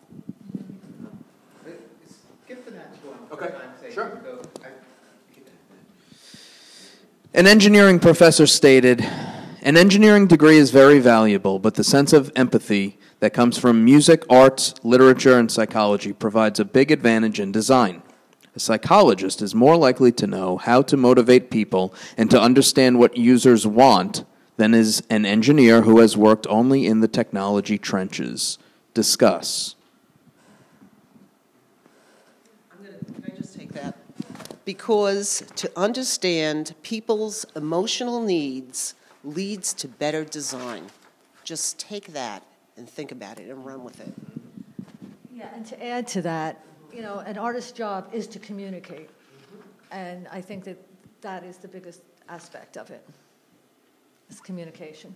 Skip the next one. Okay, Say, sure. go. I, An engineering professor stated, "An engineering degree is very valuable, but the sense of empathy that comes from music, arts, literature, and psychology provides a big advantage in design. A psychologist is more likely to know how to motivate people and to understand what users want than is an engineer who has worked only in the technology trenches. Discuss. I'm gonna, can I just take that? Because to understand people's emotional needs leads to better design. Just take that and think about it and run with it. Yeah, and to add to that, you know, an artist's job is to communicate. And I think that that is the biggest aspect of it, is communication.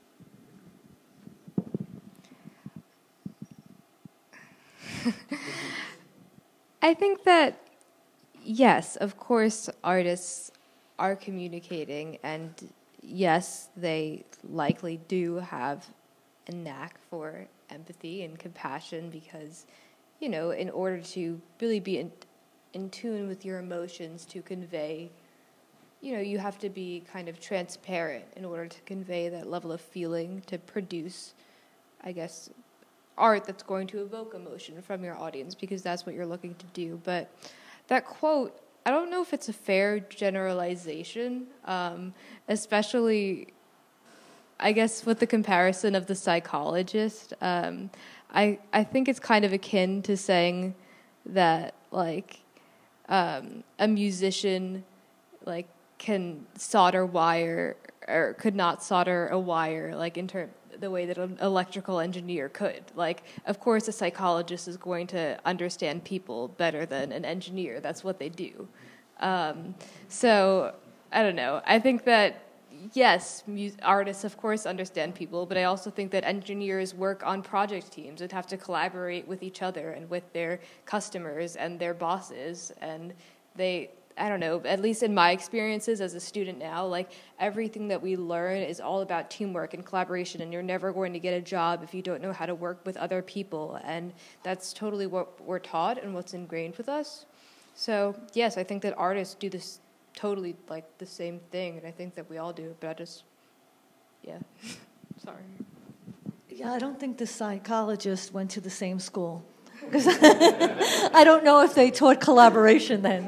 I think that, yes, of course, artists are communicating, and yes, they likely do have a knack for empathy and compassion because, you know, in order to really be in, in tune with your emotions to convey, you know, you have to be kind of transparent in order to convey that level of feeling to produce, I guess, art that's going to evoke emotion from your audience because that's what you're looking to do. But that quote, I don't know if it's a fair generalization, um, especially, I guess, with the comparison of the psychologist. Um, I I think it's kind of akin to saying that, like, um, a musician, like, can solder wire or could not solder a wire, like, in term the way that an electrical engineer could. Like, of course, a psychologist is going to understand people better than an engineer. That's what they do. Um, so, I don't know. I think that, yes, mu- artists, of course, understand people, but I also think that engineers work on project teams and have to collaborate with each other and with their customers and their bosses, and they... I don't know, at least in my experiences as a student now, like, everything that we learn is all about teamwork and collaboration, and you're never going to get a job if you don't know how to work with other people, and that's totally what we're taught and what's ingrained with us. So, yes, I think that artists do this totally, like, the same thing, and I think that we all do it, but I just, yeah, sorry. Yeah, I don't think the psychologist went to the same school. Because I don't know if they taught collaboration then,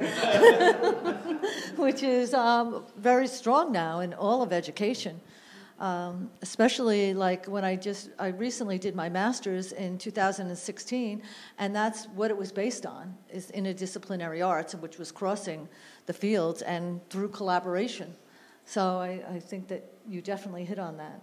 which is um, very strong now in all of education, um, especially like when I just, I recently did my master's in two thousand sixteen, and that's what it was based on, is interdisciplinary arts, which was crossing the fields and through collaboration. So I, I think that you definitely hit on that.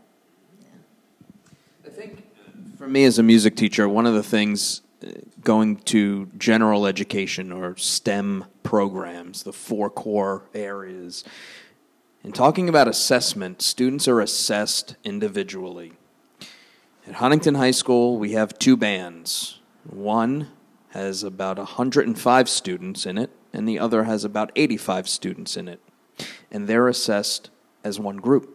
Yeah. I think for me as a music teacher, one of the things going to general education or STEM programs, the four core areas, and talking about assessment, students are assessed individually. At Huntington High School, we have two bands. One has about one hundred five students in it, and the other has about eighty-five students in it. And they're assessed as one group.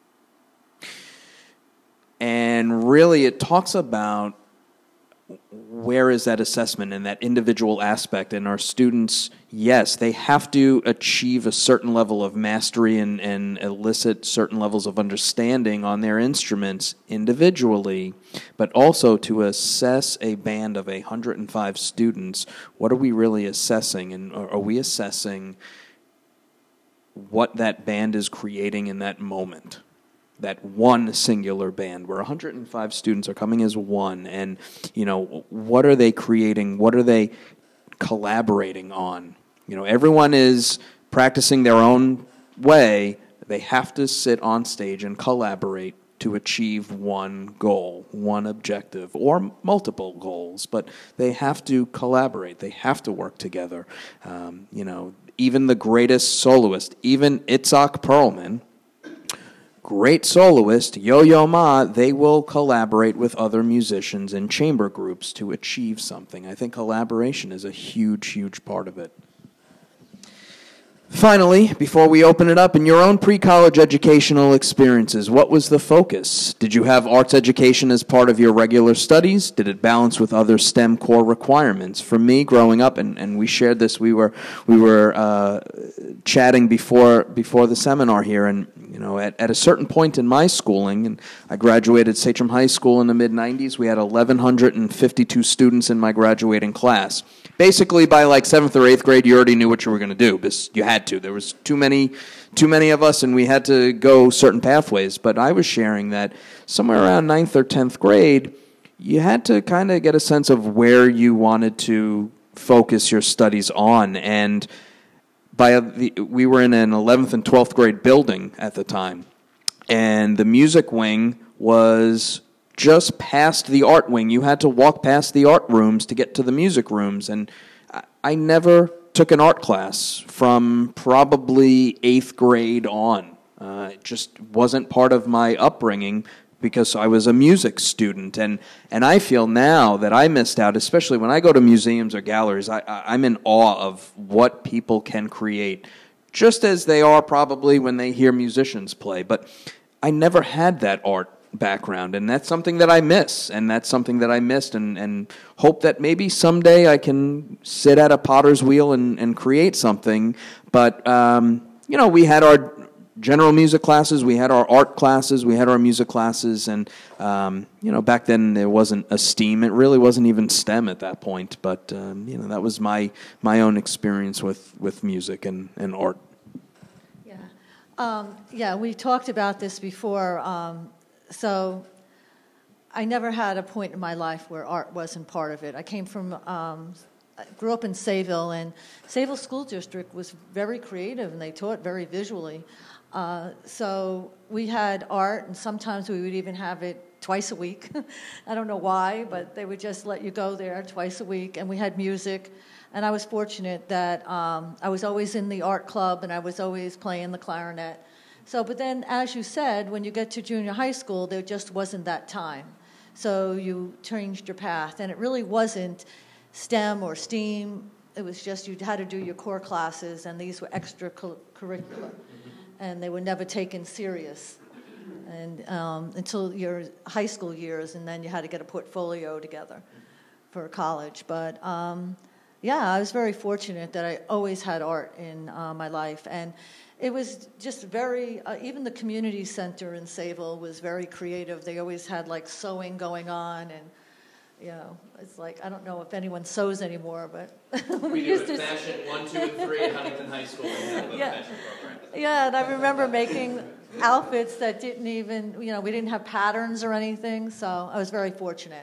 And really, it talks about where is that assessment and that individual aspect. And our students, yes, they have to achieve a certain level of mastery and, and elicit certain levels of understanding on their instruments individually, but also to assess a band of one hundred five students, what are we really assessing? And are we assessing what that band is creating in that moment? That one singular band where one hundred five students are coming as one, and, you know, what are they creating? What are they collaborating on? You know, everyone is practicing their own way. They have to sit on stage and collaborate to achieve one goal, one objective, or multiple goals, but they have to collaborate. They have to work together. Um, you know, even the greatest soloist, even Itzhak Perlman, great soloist, Yo-Yo Ma, they will collaborate with other musicians and chamber groups to achieve something. I think collaboration is a huge, huge part of it. Finally, before we open it up, in your own pre-college educational experiences, what was the focus? Did you have arts education as part of your regular studies? Did it balance with other STEM core requirements? For me, growing up, and, and we shared this, we were we were uh, chatting before before the seminar here, and you know, at, at a certain point in my schooling, and I graduated Sachem High School in the mid nineties, we had one thousand one hundred fifty-two students in my graduating class. Basically, by like seventh or eighth grade, you already knew what you were going to do, because you had to. There was too many, too many of us, and we had to go certain pathways. But I was sharing that somewhere around ninth or tenth grade, you had to kind of get a sense of where you wanted to focus your studies on. And by the, we were in an eleventh and twelfth grade building at the time, and the music wing was just past the art wing. You had to walk past the art rooms to get to the music rooms, and I never took an art class from probably eighth grade on. Uh, it just wasn't part of my upbringing because I was a music student, and, and I feel now that I missed out, especially when I go to museums or galleries. I, I, I'm in awe of what people can create, just as they are probably when they hear musicians play. But I never had that art background, and that's something that I miss, and that's something that I missed, and, and hope that maybe someday I can sit at a potter's wheel and, and create something. But, um, you know, we had our general music classes, we had our art classes, we had our music classes, and, um, you know, back then there wasn't a STEAM. It really wasn't even STEM at that point, but, um, you know, that was my, my own experience with, with music and, and art. Yeah. Um, yeah, we talked about this before. Um, So I never had a point in my life where art wasn't part of it. I came from, um, I grew up in Sayville, and Sayville School District was very creative, and they taught very visually. Uh, so we had art, and sometimes we would even have it twice a week. I don't know why, but they would just let you go there twice a week, and we had music. And I was fortunate that um, I was always in the art club, and I was always playing the clarinet. So, but then, as you said, when you get to junior high school, there just wasn't that time. So you changed your path, and it really wasn't STEM or STEAM. It was just you had to do your core classes, and these were extracurricular, and they were never taken serious, and um, until your high school years, and then you had to get a portfolio together for college. But um, yeah, I was very fortunate that I always had art in uh, my life, and it was just very, uh, even the community center in Sayville was very creative. They always had like sewing going on, and you know, it's like, I don't know if anyone sews anymore, but we, we used do to. Fashion one, two, and three at Huntington High School. We have a Yeah. fashion program. Yeah, and I remember making outfits that didn't even, you know, we didn't have patterns or anything, so I was very fortunate.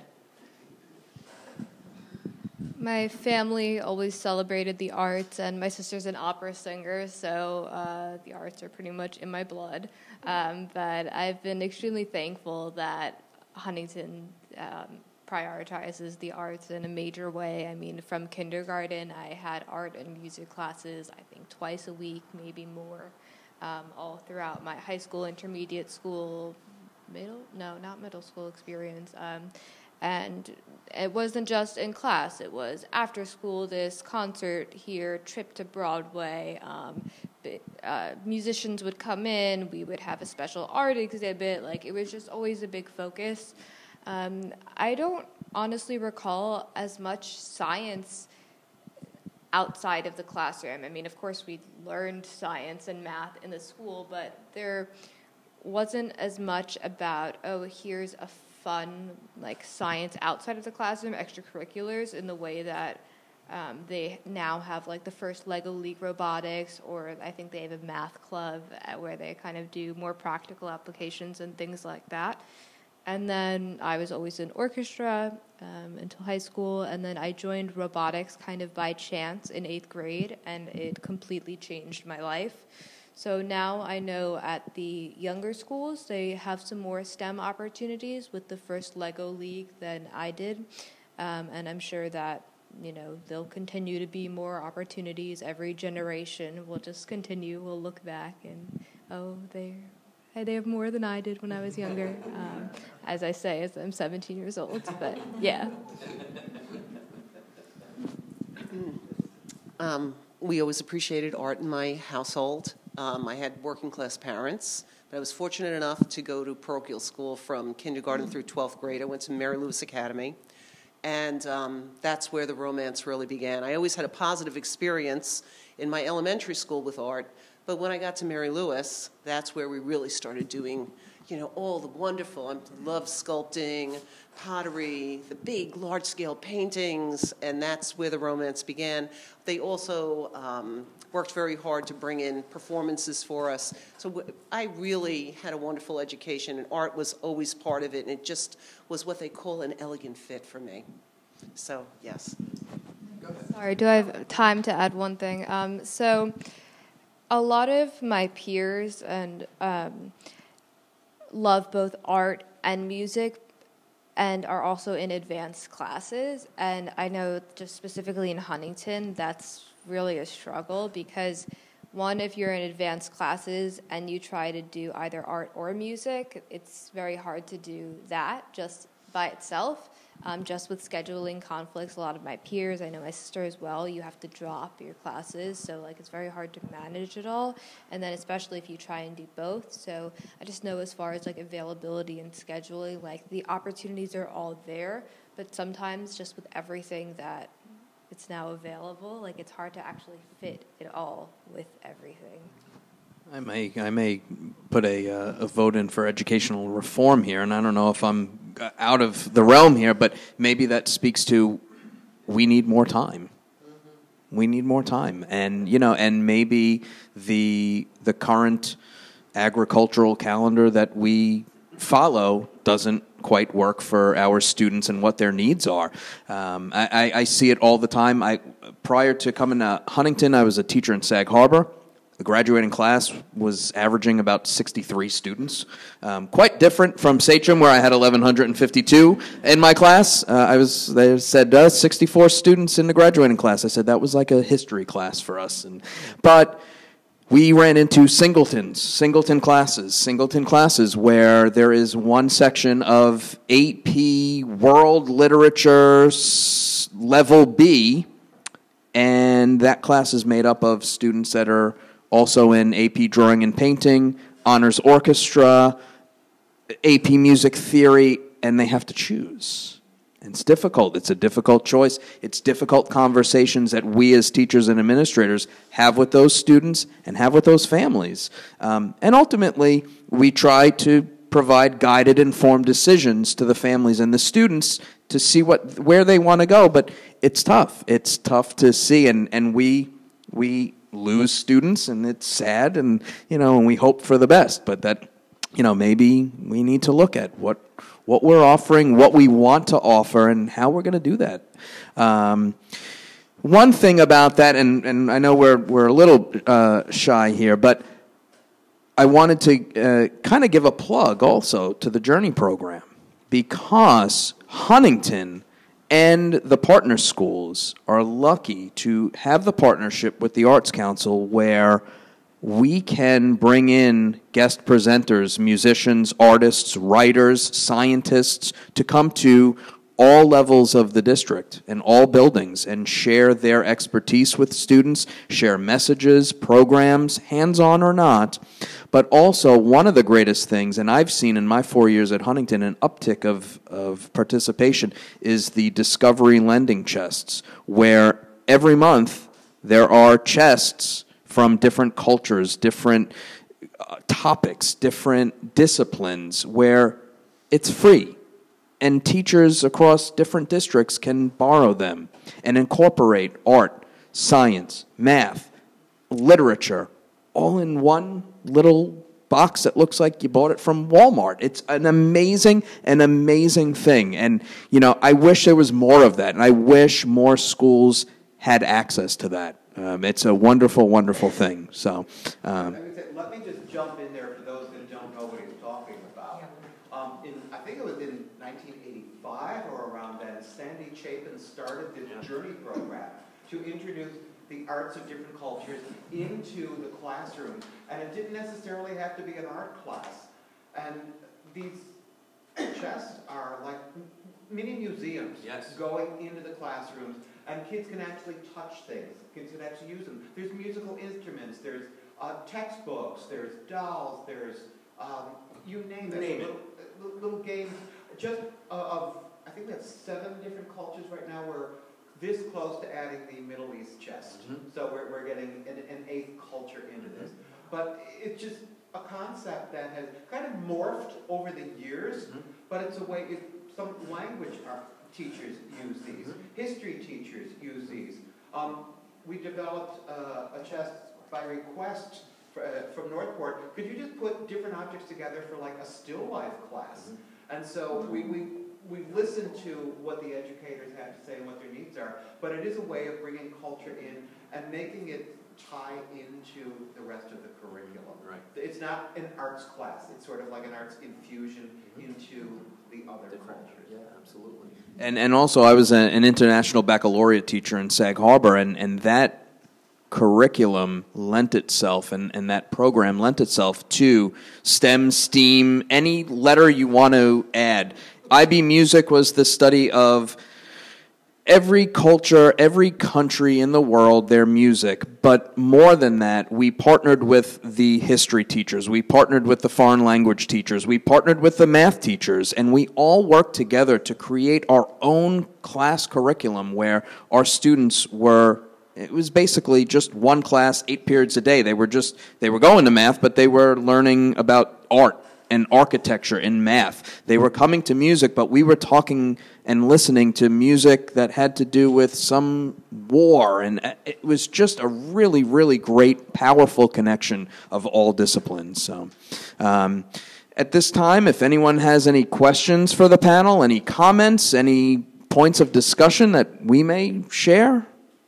My family always celebrated the arts, and my sister's an opera singer, so uh, the arts are pretty much in my blood. Um, but I've been extremely thankful that Huntington um, prioritizes the arts in a major way. I mean, from kindergarten, I had art and music classes, I think twice a week, maybe more, um, all throughout my high school, intermediate school, middle, no, not middle school experience. Um, And it wasn't just in class. It was after school, this concert here, trip to Broadway. Um, uh, musicians would come in. We would have a special art exhibit. Like, it was just always a big focus. Um, I don't honestly recall as much science outside of the classroom. I mean, of course, we learned science and math in the school, but there wasn't as much about, oh, here's a fun, like, science outside of the classroom, extracurriculars, in the way that um, they now have, like, the first Lego League Robotics, or I think they have a math club where they kind of do more practical applications and things like that. And then I was always in orchestra um, until high school, and then I joined robotics kind of by chance in eighth grade, and it completely changed my life. So now I know at the younger schools, they have some more STEM opportunities with the first Lego League than I did. Um, and I'm sure that, you know, there'll continue to be more opportunities. Every generation will just continue. We'll look back and, oh, they they have more than I did when I was younger. Um, as I say, as I'm seventeen years old, but yeah. Um, we always appreciated art in my household. Um, I had working class parents, but I was fortunate enough to go to parochial school from kindergarten through twelfth grade. I went to Mary Lewis Academy, and um, that's where the romance really began. I always had a positive experience in my elementary school with art, But when I got to Mary Lewis, that's where we really started doing, you know, all the wonderful, I love sculpting, pottery, the big, large-scale paintings, and that's where the romance began. They also um, worked very hard to bring in performances for us. So w I really had a wonderful education, and art was always part of it, and it just was what they call an elegant fit for me. So, yes. Sorry, do I have time to add one thing? Um, so a lot of my peers and um, love both art and music and are also in advanced classes. And I know just specifically in Huntington, that's really a struggle because one, if you're in advanced classes and you try to do either art or music, it's very hard to do that just by itself. Um, just with scheduling conflicts, a lot of my peers, I know my sister as well, you have to drop your classes, so like it's very hard to manage it all, and then especially if you try and do both. So I just know as far as like availability and scheduling, like the opportunities are all there, but sometimes just with everything that it's now available, like it's hard to actually fit it all with everything. I may I may put a, uh, a vote in for educational reform here, and I don't know if I'm out of the realm here, but maybe that speaks to we need more time. We need more time, and you know, and maybe the the current agricultural calendar that we follow doesn't quite work for our students and what their needs are. Um, I, I, I see it all the time. I prior to coming to Huntington, I was a teacher in Sag Harbor. The graduating class was averaging about sixty-three students. Um, quite different from Sachem, where I had eleven fifty-two in my class. Uh, I was, they said, uh, sixty-four students in the graduating class. I said, that was like a history class for us. And, but we ran into singletons, singleton classes, singleton classes where there is one section of A P World Literature Level B, and that class is made up of students that are also in A P Drawing and Painting, Honors Orchestra, A P Music Theory, and they have to choose. And it's difficult. It's a difficult choice. It's difficult conversations that we as teachers and administrators have with those students and have with those families. Um, and ultimately, we try to provide guided, informed decisions to the families and the students to see what where they want to go. But it's tough. It's tough to see, and, and we we lose students, and it's sad, and you know, and we hope for the best. But that, you know, maybe we need to look at what what we're offering, what we want to offer, and how we're going to do that. Um, one thing about that, and, and I know we're we're a little uh, shy here, but I wanted to uh, kind of give a plug also to the Journey program, because Huntington and the partner schools are lucky to have the partnership with the Arts Council where we can bring in guest presenters, musicians, artists, writers, scientists to come to all levels of the district and all buildings and share their expertise with students, share messages, programs, hands-on or not. But also, one of the greatest things, and I've seen in my four years at Huntington an uptick of, of participation, is the Discovery Lending Chests, where every month there are chests from different cultures, different uh, topics, different disciplines, where it's free. And teachers across different districts can borrow them and incorporate art, science, math, literature, all in one little box that looks like you bought it from Walmart. It's an amazing, an amazing thing. And, you know, I wish there was more of that. And I wish more schools had access to that. Um, it's a wonderful, wonderful thing. So, um, let me just jump in there for those that don't know what he's talking about. Um, in, I think it was in nineteen eighty-five or around then, Sandy Chapin started the Journey program to introduce the arts of different cultures into the classroom. And it didn't necessarily have to be an art class. And these chests are like mini museums yes. going into the classrooms, and kids can actually touch things. Kids can actually use them. There's musical instruments, there's uh, textbooks, there's dolls, there's, um, you name it, Name it. little, little, little games. Just uh, of, I think we have seven different cultures right now. We're this close to adding the Middle East chest. Mm-hmm. So we're, we're getting an, an eighth culture into this. but it's just a concept that has kind of morphed over the years, mm-hmm. but it's a way, it, some language art teachers use these, mm-hmm. history teachers use these. Um, we developed uh, a chest by request for, uh, from Northport. Could you just put different objects together for like a still life class? Mm-hmm. And so we, we, we listened to what the educators had to say and what their needs are, but it is a way of bringing culture in and making it tie into the rest of the curriculum. Right. It's not an arts class. It's sort of like an arts infusion mm-hmm. into the other Different. cultures. Yeah, absolutely. And and also, I was a, an international baccalaureate teacher in Sag Harbor, and, and that curriculum lent itself, and, and that program lent itself to STEM, STEAM, any letter you want to add. I B Music was the study of every culture, every country in the world, their music. But more than that, we partnered with the history teachers. We partnered with the foreign language teachers. We partnered with the math teachers. And we all worked together to create our own class curriculum where our students were, it was basically just one class, eight periods a day. They were just, they were going to math, but they were learning about art and architecture and math. They were coming to music, but we were talking and listening to music that had to do with some war, and it was just a really, really great, powerful connection of all disciplines. So, um, at this time, if anyone has any questions for the panel, any comments, any points of discussion that we may share?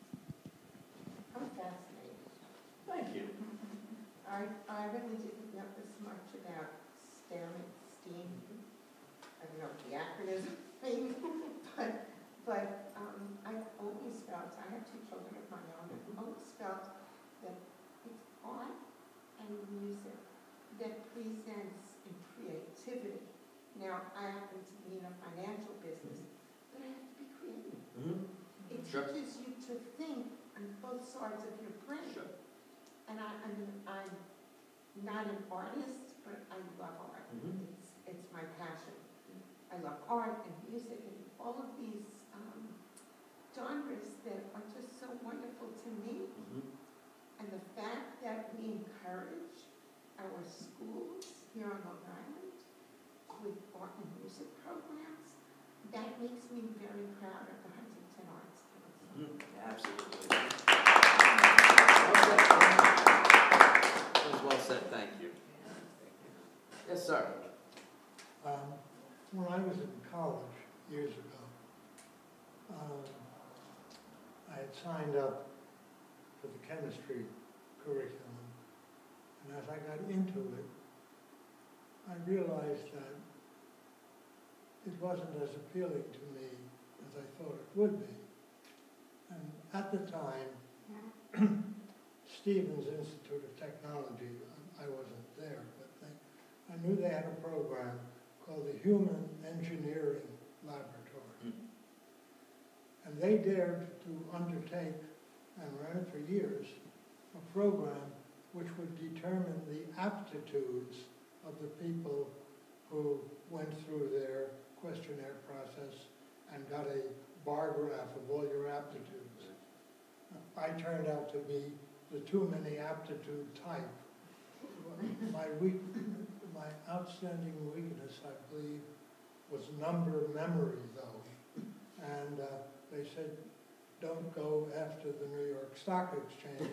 I'm fascinated. Thank you. I, I really didn't know this much about STEM and STEAM. I don't know the acronym, maybe, but, but um, I've always felt, I have two children of my own, I've always felt that it's art and music that presents in creativity. Now, I happen to be in a financial business, but I have to be creative. Mm-hmm. It sure. teaches you to think on both sides of your brain. Sure. And I, I mean, I'm not an artist, but I love art. Mm-hmm. It's, it's my passion. I love art and music and all of these um, genres that are just so wonderful to me. Mm-hmm. And the fact that we encourage our schools here on Long Island with art and music programs, that makes me very proud of the Huntington Arts Council. Mm-hmm. Absolutely. That was well said. Thank you. Yes, sir. Um, when I was in college years ago, um, I had signed up for the chemistry curriculum, and as I got into it, I realized that it wasn't as appealing to me as I thought it would be. And at the time, Stevens Institute of Technology, I wasn't there, but they, I knew they had a program called the Human Engineering Laboratory. Mm-hmm. And they dared to undertake, and ran it for years, a program which would determine the aptitudes of the people who went through their questionnaire process and got a bar graph of all your aptitudes. I turned out to be the too many aptitude type. My weak, my outstanding weakness, I believe, was number memory, though. And uh, they said, don't go after the New York Stock Exchange.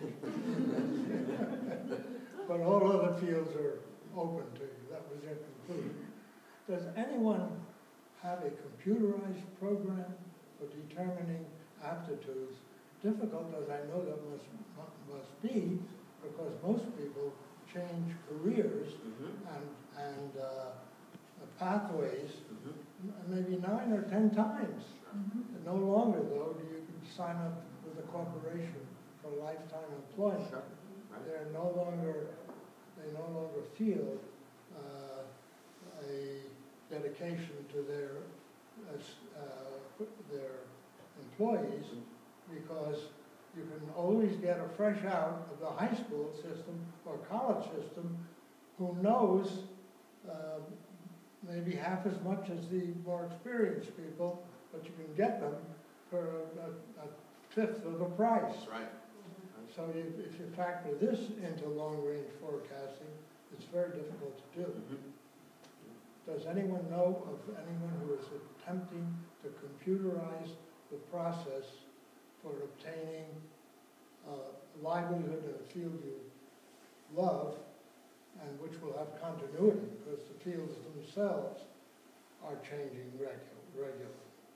But all other fields are open to you. That was their conclusion. Does anyone have a computerized program for determining aptitudes? Difficult as I know that must, must be, because most people change careers mm-hmm. and, and uh, pathways mm-hmm. maybe nine or ten times. Mm-hmm. No longer, though, do you sign up with a corporation for lifetime employment. Sure. Right. They're no longer, they no longer feel uh, a dedication to their uh, their employees, because you can always get a fresh out of the high school system or college system who knows uh, maybe half as much as the more experienced people, but you can get them for a, a, a fifth of the price. Right. so if, if you factor this into long-range forecasting, it's very difficult to do. Does anyone know of anyone who is attempting to computerize the process for obtaining uh, livelihood in a field you love and which will have continuity because the fields themselves are changing regu regularly?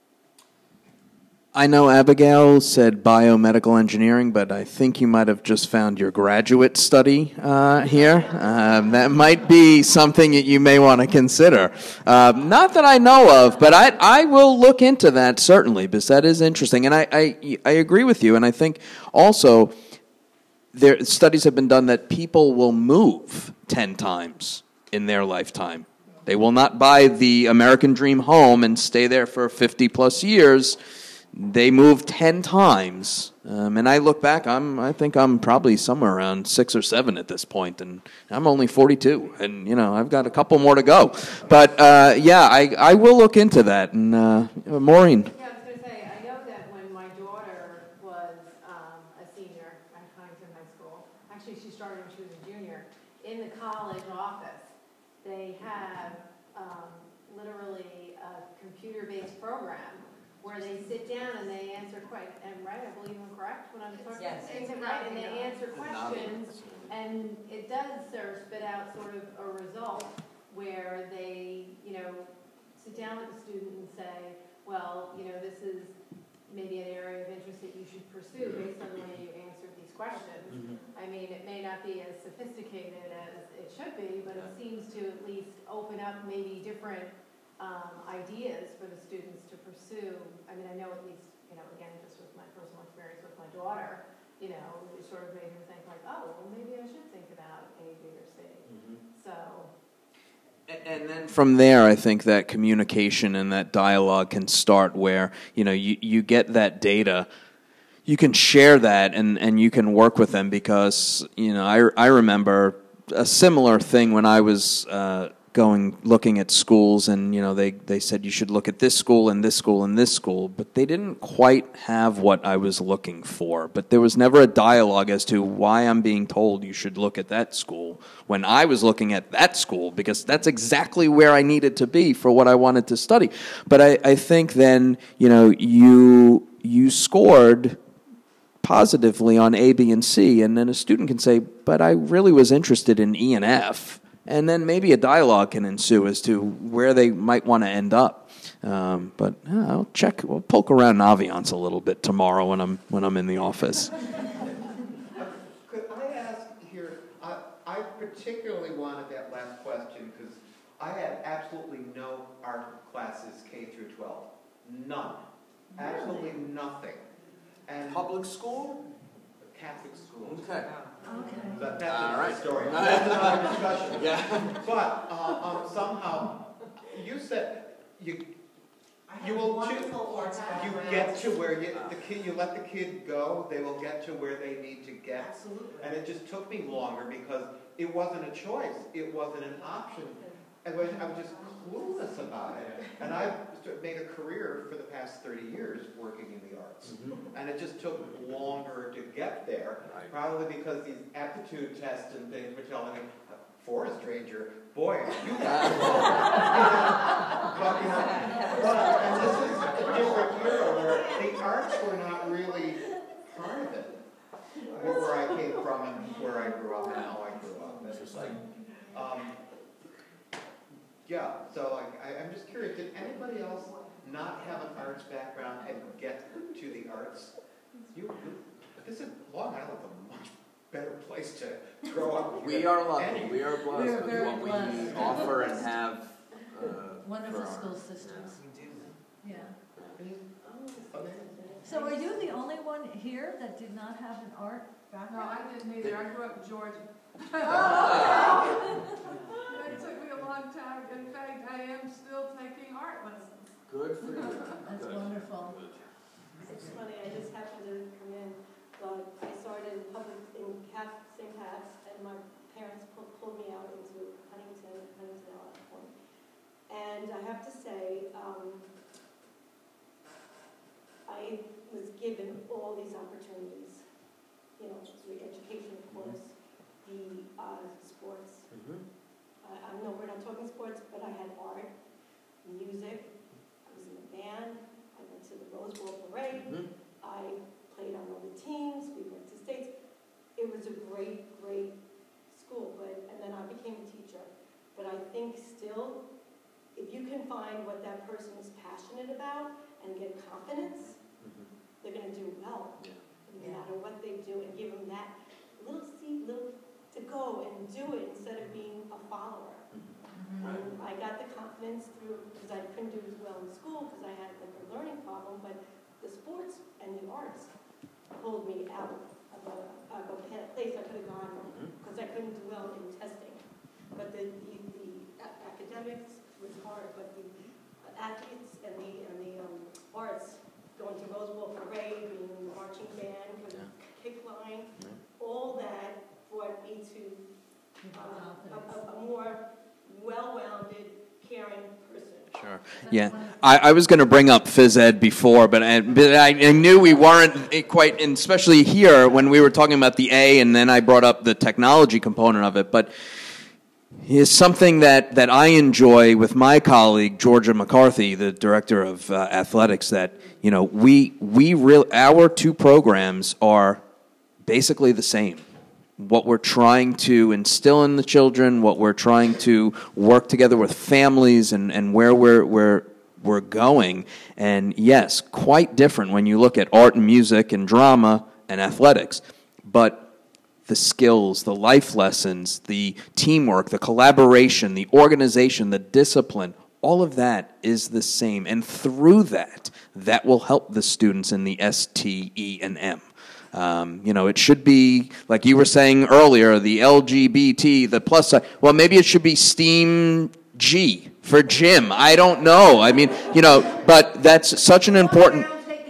I know Abigail said biomedical engineering, but I think you might have just found your graduate study uh, here. Um, that might be something that you may want to consider. Uh, not that I know of, but I, I will look into that certainly, because that is interesting. And I, I, I agree with you, and I think also there studies have been done that people will move ten times in their lifetime. They will not buy the American dream home and stay there for fifty plus years. They moved ten times, um, and I look back, I'm, I think I'm probably somewhere around six or seven at this point, and I'm only forty-two, and, you know, I've got a couple more to go. But, uh, yeah, I, I will look into that. And, uh, Maureen. Yeah, I was going to say, I know that when my daughter was um, a senior at Huntington High School, actually she started when she was a junior, in the college office, they have um, literally a computer-based program where they sit down and they answer questions. And right, I believe I'm correct when I'm talking Yes. saying it right, and they answer questions, and it does sort of spit out sort of a result where they, you know, sit down with the student and say, well, you know, this is maybe an area of interest that you should pursue based on the way you answered these questions. Mm-hmm. I mean, it may not be as sophisticated as it should be, but it seems to at least open up maybe different Um, ideas for the students to pursue. I mean, I know at least, you know, again, just with my personal experience with my daughter, you know, it sort of made her think like, oh, well, maybe I should think about A, B, or C. Mm-hmm. So. And then from there, I think that communication and that dialogue can start where, you know, you, you get that data, you can share that and, and you can work with them because, you know, I, I remember a similar thing when I was uh, going, looking at schools, and, you know, they, they said you should look at this school and this school and this school, but they didn't quite have what I was looking for. But there was never a dialogue as to why I'm being told you should look at that school when I was looking at that school, because that's exactly where I needed to be for what I wanted to study. But I, I think then, you know, you you scored positively on A, B, and C, and then a student can say, but I really was interested in E and F. And then maybe a dialogue can ensue as to where they might want to end up. Um, but yeah, I'll check. We'll poke around Naviance a little bit tomorrow when I'm when I'm in the office. Could I ask here? I, I particularly wanted that last question because I had absolutely no art classes K through twelve, none, absolutely nothing. And Public school? Catholic school. Okay. Okay. But that's All another right. story. That's another discussion. Yeah. But uh, um, somehow, you said you you will choose. You get to where you the kid. You let the kid go. They will get to where they need to get. Absolutely. And it just took me longer because it wasn't a choice. It wasn't an option. And when I was just clueless about it. And I've made a career for the past thirty years working in the arts. Mm-hmm. And it just took longer to get there, right. Probably because these aptitude tests and things were telling me, forest ranger, boy, you got it. But, you know, but, and this is a different era where the arts were not really part of it. Where I came from and where I grew up and how I grew up. It's just like, um, yeah, so like, I, I'm just curious, did anybody else not have an arts background and get to the arts? You, you this is Long Island's a much better place to grow up. We are lucky. Any. We are blessed We are with very what we blessed. offer and have. Uh, Wonderful for our- school systems. We do. Yeah. Okay. So are you the only one here that did not have an art No, background? I didn't either. I grew up in Georgia. It took me a long time. In fact, I am still taking art lessons. Good for you. That's Good. wonderful. It's funny, I just happened to come in, but I started in public, in Catholic Saint Pat's, and my parents pulled, pulled me out into Huntington, Huntington at that point. And I have to say, um, I was given all these opportunities you know, through education, of course, the uh, sports. Mm-hmm. I, I know we're not talking sports, but I had art, music. I was in a band. I went to the Rose Bowl Parade. Mm-hmm. I played on all the teams. We went to states. It was a great, great school. But and then I became a teacher. But I think still, if you can find what that person is passionate about and get confidence, Mm-hmm. they're going to do well. Yeah. No matter what they do, and give them that little seed, little to go and do it instead of being a follower. Mm-hmm. And I got the confidence through, because I couldn't do as well in school because I had like a learning problem, but the sports and the arts pulled me out of a, of a place I could have gone because I couldn't do well in testing. But the, the, the academics was hard, but the athletes and the, and the um, arts, going to Rose Bowl Parade, being in the marching band, with Yeah. kick line, Yeah. all that brought me to uh, a, a, a more well-rounded, caring person. Sure. Yeah, I, I was going to bring up phys ed before, but I, but I, I knew we weren't quite, and especially here when we were talking about the A, and then I brought up the technology component of it. But is something that, that I enjoy with my colleague Georgia McCarthy, the director of uh, athletics. That you know we we real our two programs are basically the same. What we're trying to instill in the children, what we're trying to work together with families, and, and where we're we're we're going. And yes, quite different when you look at art and music and drama and athletics, but the skills, the life lessons, the teamwork, the collaboration, the organization, the discipline, all of that is the same. And through that, that will help the students in the S, T, E, and M. Um, you know, it should be, like you were saying earlier, the L G B T, the plus side. Well, maybe it should be STEAM G for Jim. I don't know. I mean, you know, but that's such an important...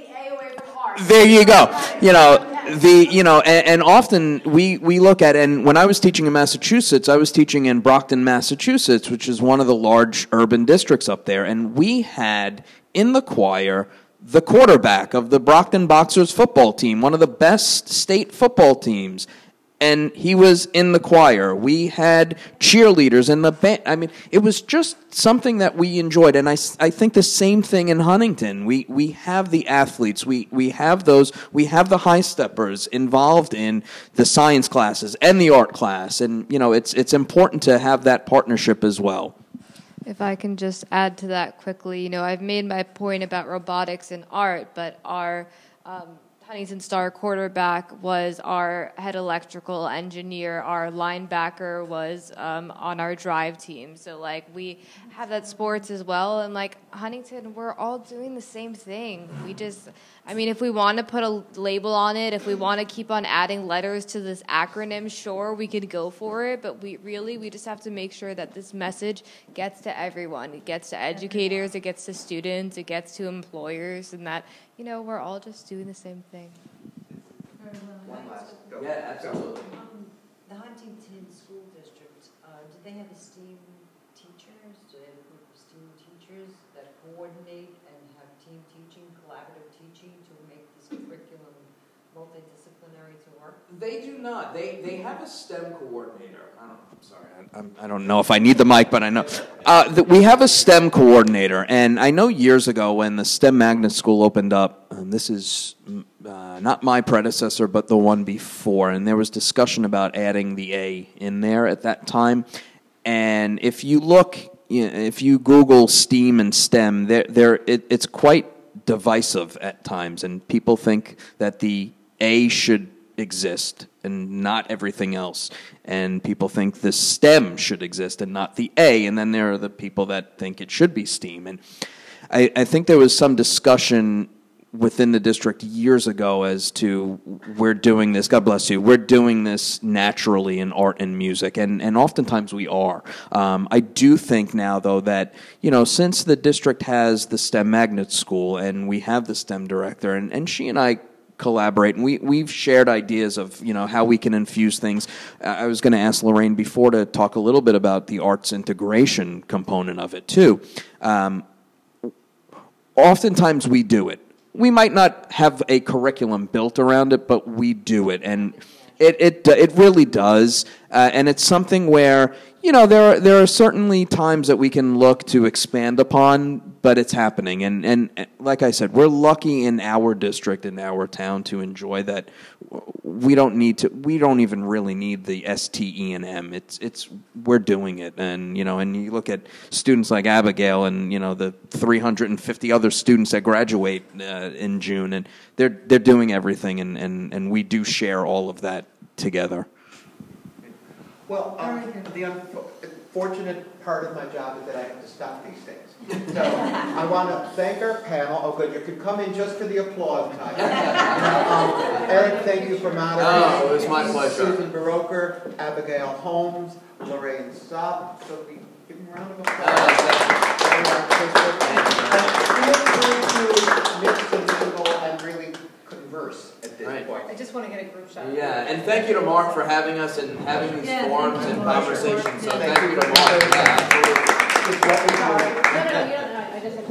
There you go. You know, the you know, and, and often we, we look at, and when I was teaching in Massachusetts, I was teaching in Brockton, Massachusetts, which is one of the large urban districts up there, and we had in the choir the quarterback of the Brockton Boxers football team, one of the best state football teams, and he was in the choir. We had cheerleaders in the band. I mean, it was just something that we enjoyed, and I, I think the same thing in Huntington. We we have the athletes, we we have those, we have the high steppers involved in the science classes and the art class, and you know, it's it's important to have that partnership as well. If I can just add to that quickly, you know, I've made my point about robotics and art, but our um, Huntington Star quarterback was our head electrical engineer. Our linebacker was um, on our drive team. So, like, we have that sports as well. And, like, Huntington, we're all doing the same thing. We just, I mean, if we want to put a label on it, if we want to keep on adding letters to this acronym, sure, we could go for it. But we really, we just have to make sure that this message gets to everyone. It gets to educators, it gets to students, it gets to employers, and that, you know, we're all just doing the same thing. One last, go. Yeah, absolutely. Um, the Huntington School District, uh, do they have a STEAM teachers? Do they have a group of STEAM teachers that coordinate and have team teaching, collaborative teaching to make this curriculum multidisciplinary to work? They do not. They they have a STEM coordinator. I don't. I'm sorry. I, I'm, I don't know if I need the mic, but I know uh, that we have a STEM coordinator. And I know years ago when the STEM Magnet School opened up, and this is uh, not my predecessor, but the one before, and there was discussion about adding the A in there at that time. And if you look, you know, if you Google STEAM and STEM, there there it, it's quite divisive at times, and people think that the A should exist and not everything else, and people think the STEM should exist and not the A, and then there are the people that think it should be STEAM. And I, I think there was some discussion within the district years ago as to we're doing this, God bless you, we're doing this naturally in art and music, and, and oftentimes we are. Um, I do think now, though, that, you know, since the district has the STEM Magnet School and we have the STEM director, and, and she and I collaborate, and we, we've shared ideas of, you know, how we can infuse things. I was going to ask Lorraine before to talk a little bit about the arts integration component of it, too. Um, oftentimes we do it. we might not have a curriculum built around it, but we do it, and it it it really does, uh, and it's something where, you know, there are, there are certainly times that we can look to expand upon, but it's happening. And, and like I said, we're lucky in our district, in our town, to enjoy that. We don't need to, we don't even really need the S T E and M. It's, it's, we're doing it. And, you know, and you look at students like Abigail and, you know, the three hundred fifty other students that graduate uh, in June, and they're, they're doing everything, and, and, and we do share all of that together. Well, um, the unfortunate part of my job is that I have to stop these things. So I want to thank our panel. Oh, good, you could come in just for the applause time. um, Eric, thank you for moderating. Oh, it was my pleasure. Susan Baroker, Abigail Holmes, Lorraine Saab. So we give them a round of applause. And feel free to mix and mingle and really converse at this Right. point. I just want to get a group shot. Yeah, and thank you to Mark for having us and having these Yeah, forums thank and you. conversations. So Yeah. thank you to Mark. Yeah. It's what we do. No, no, you don't, no, I just.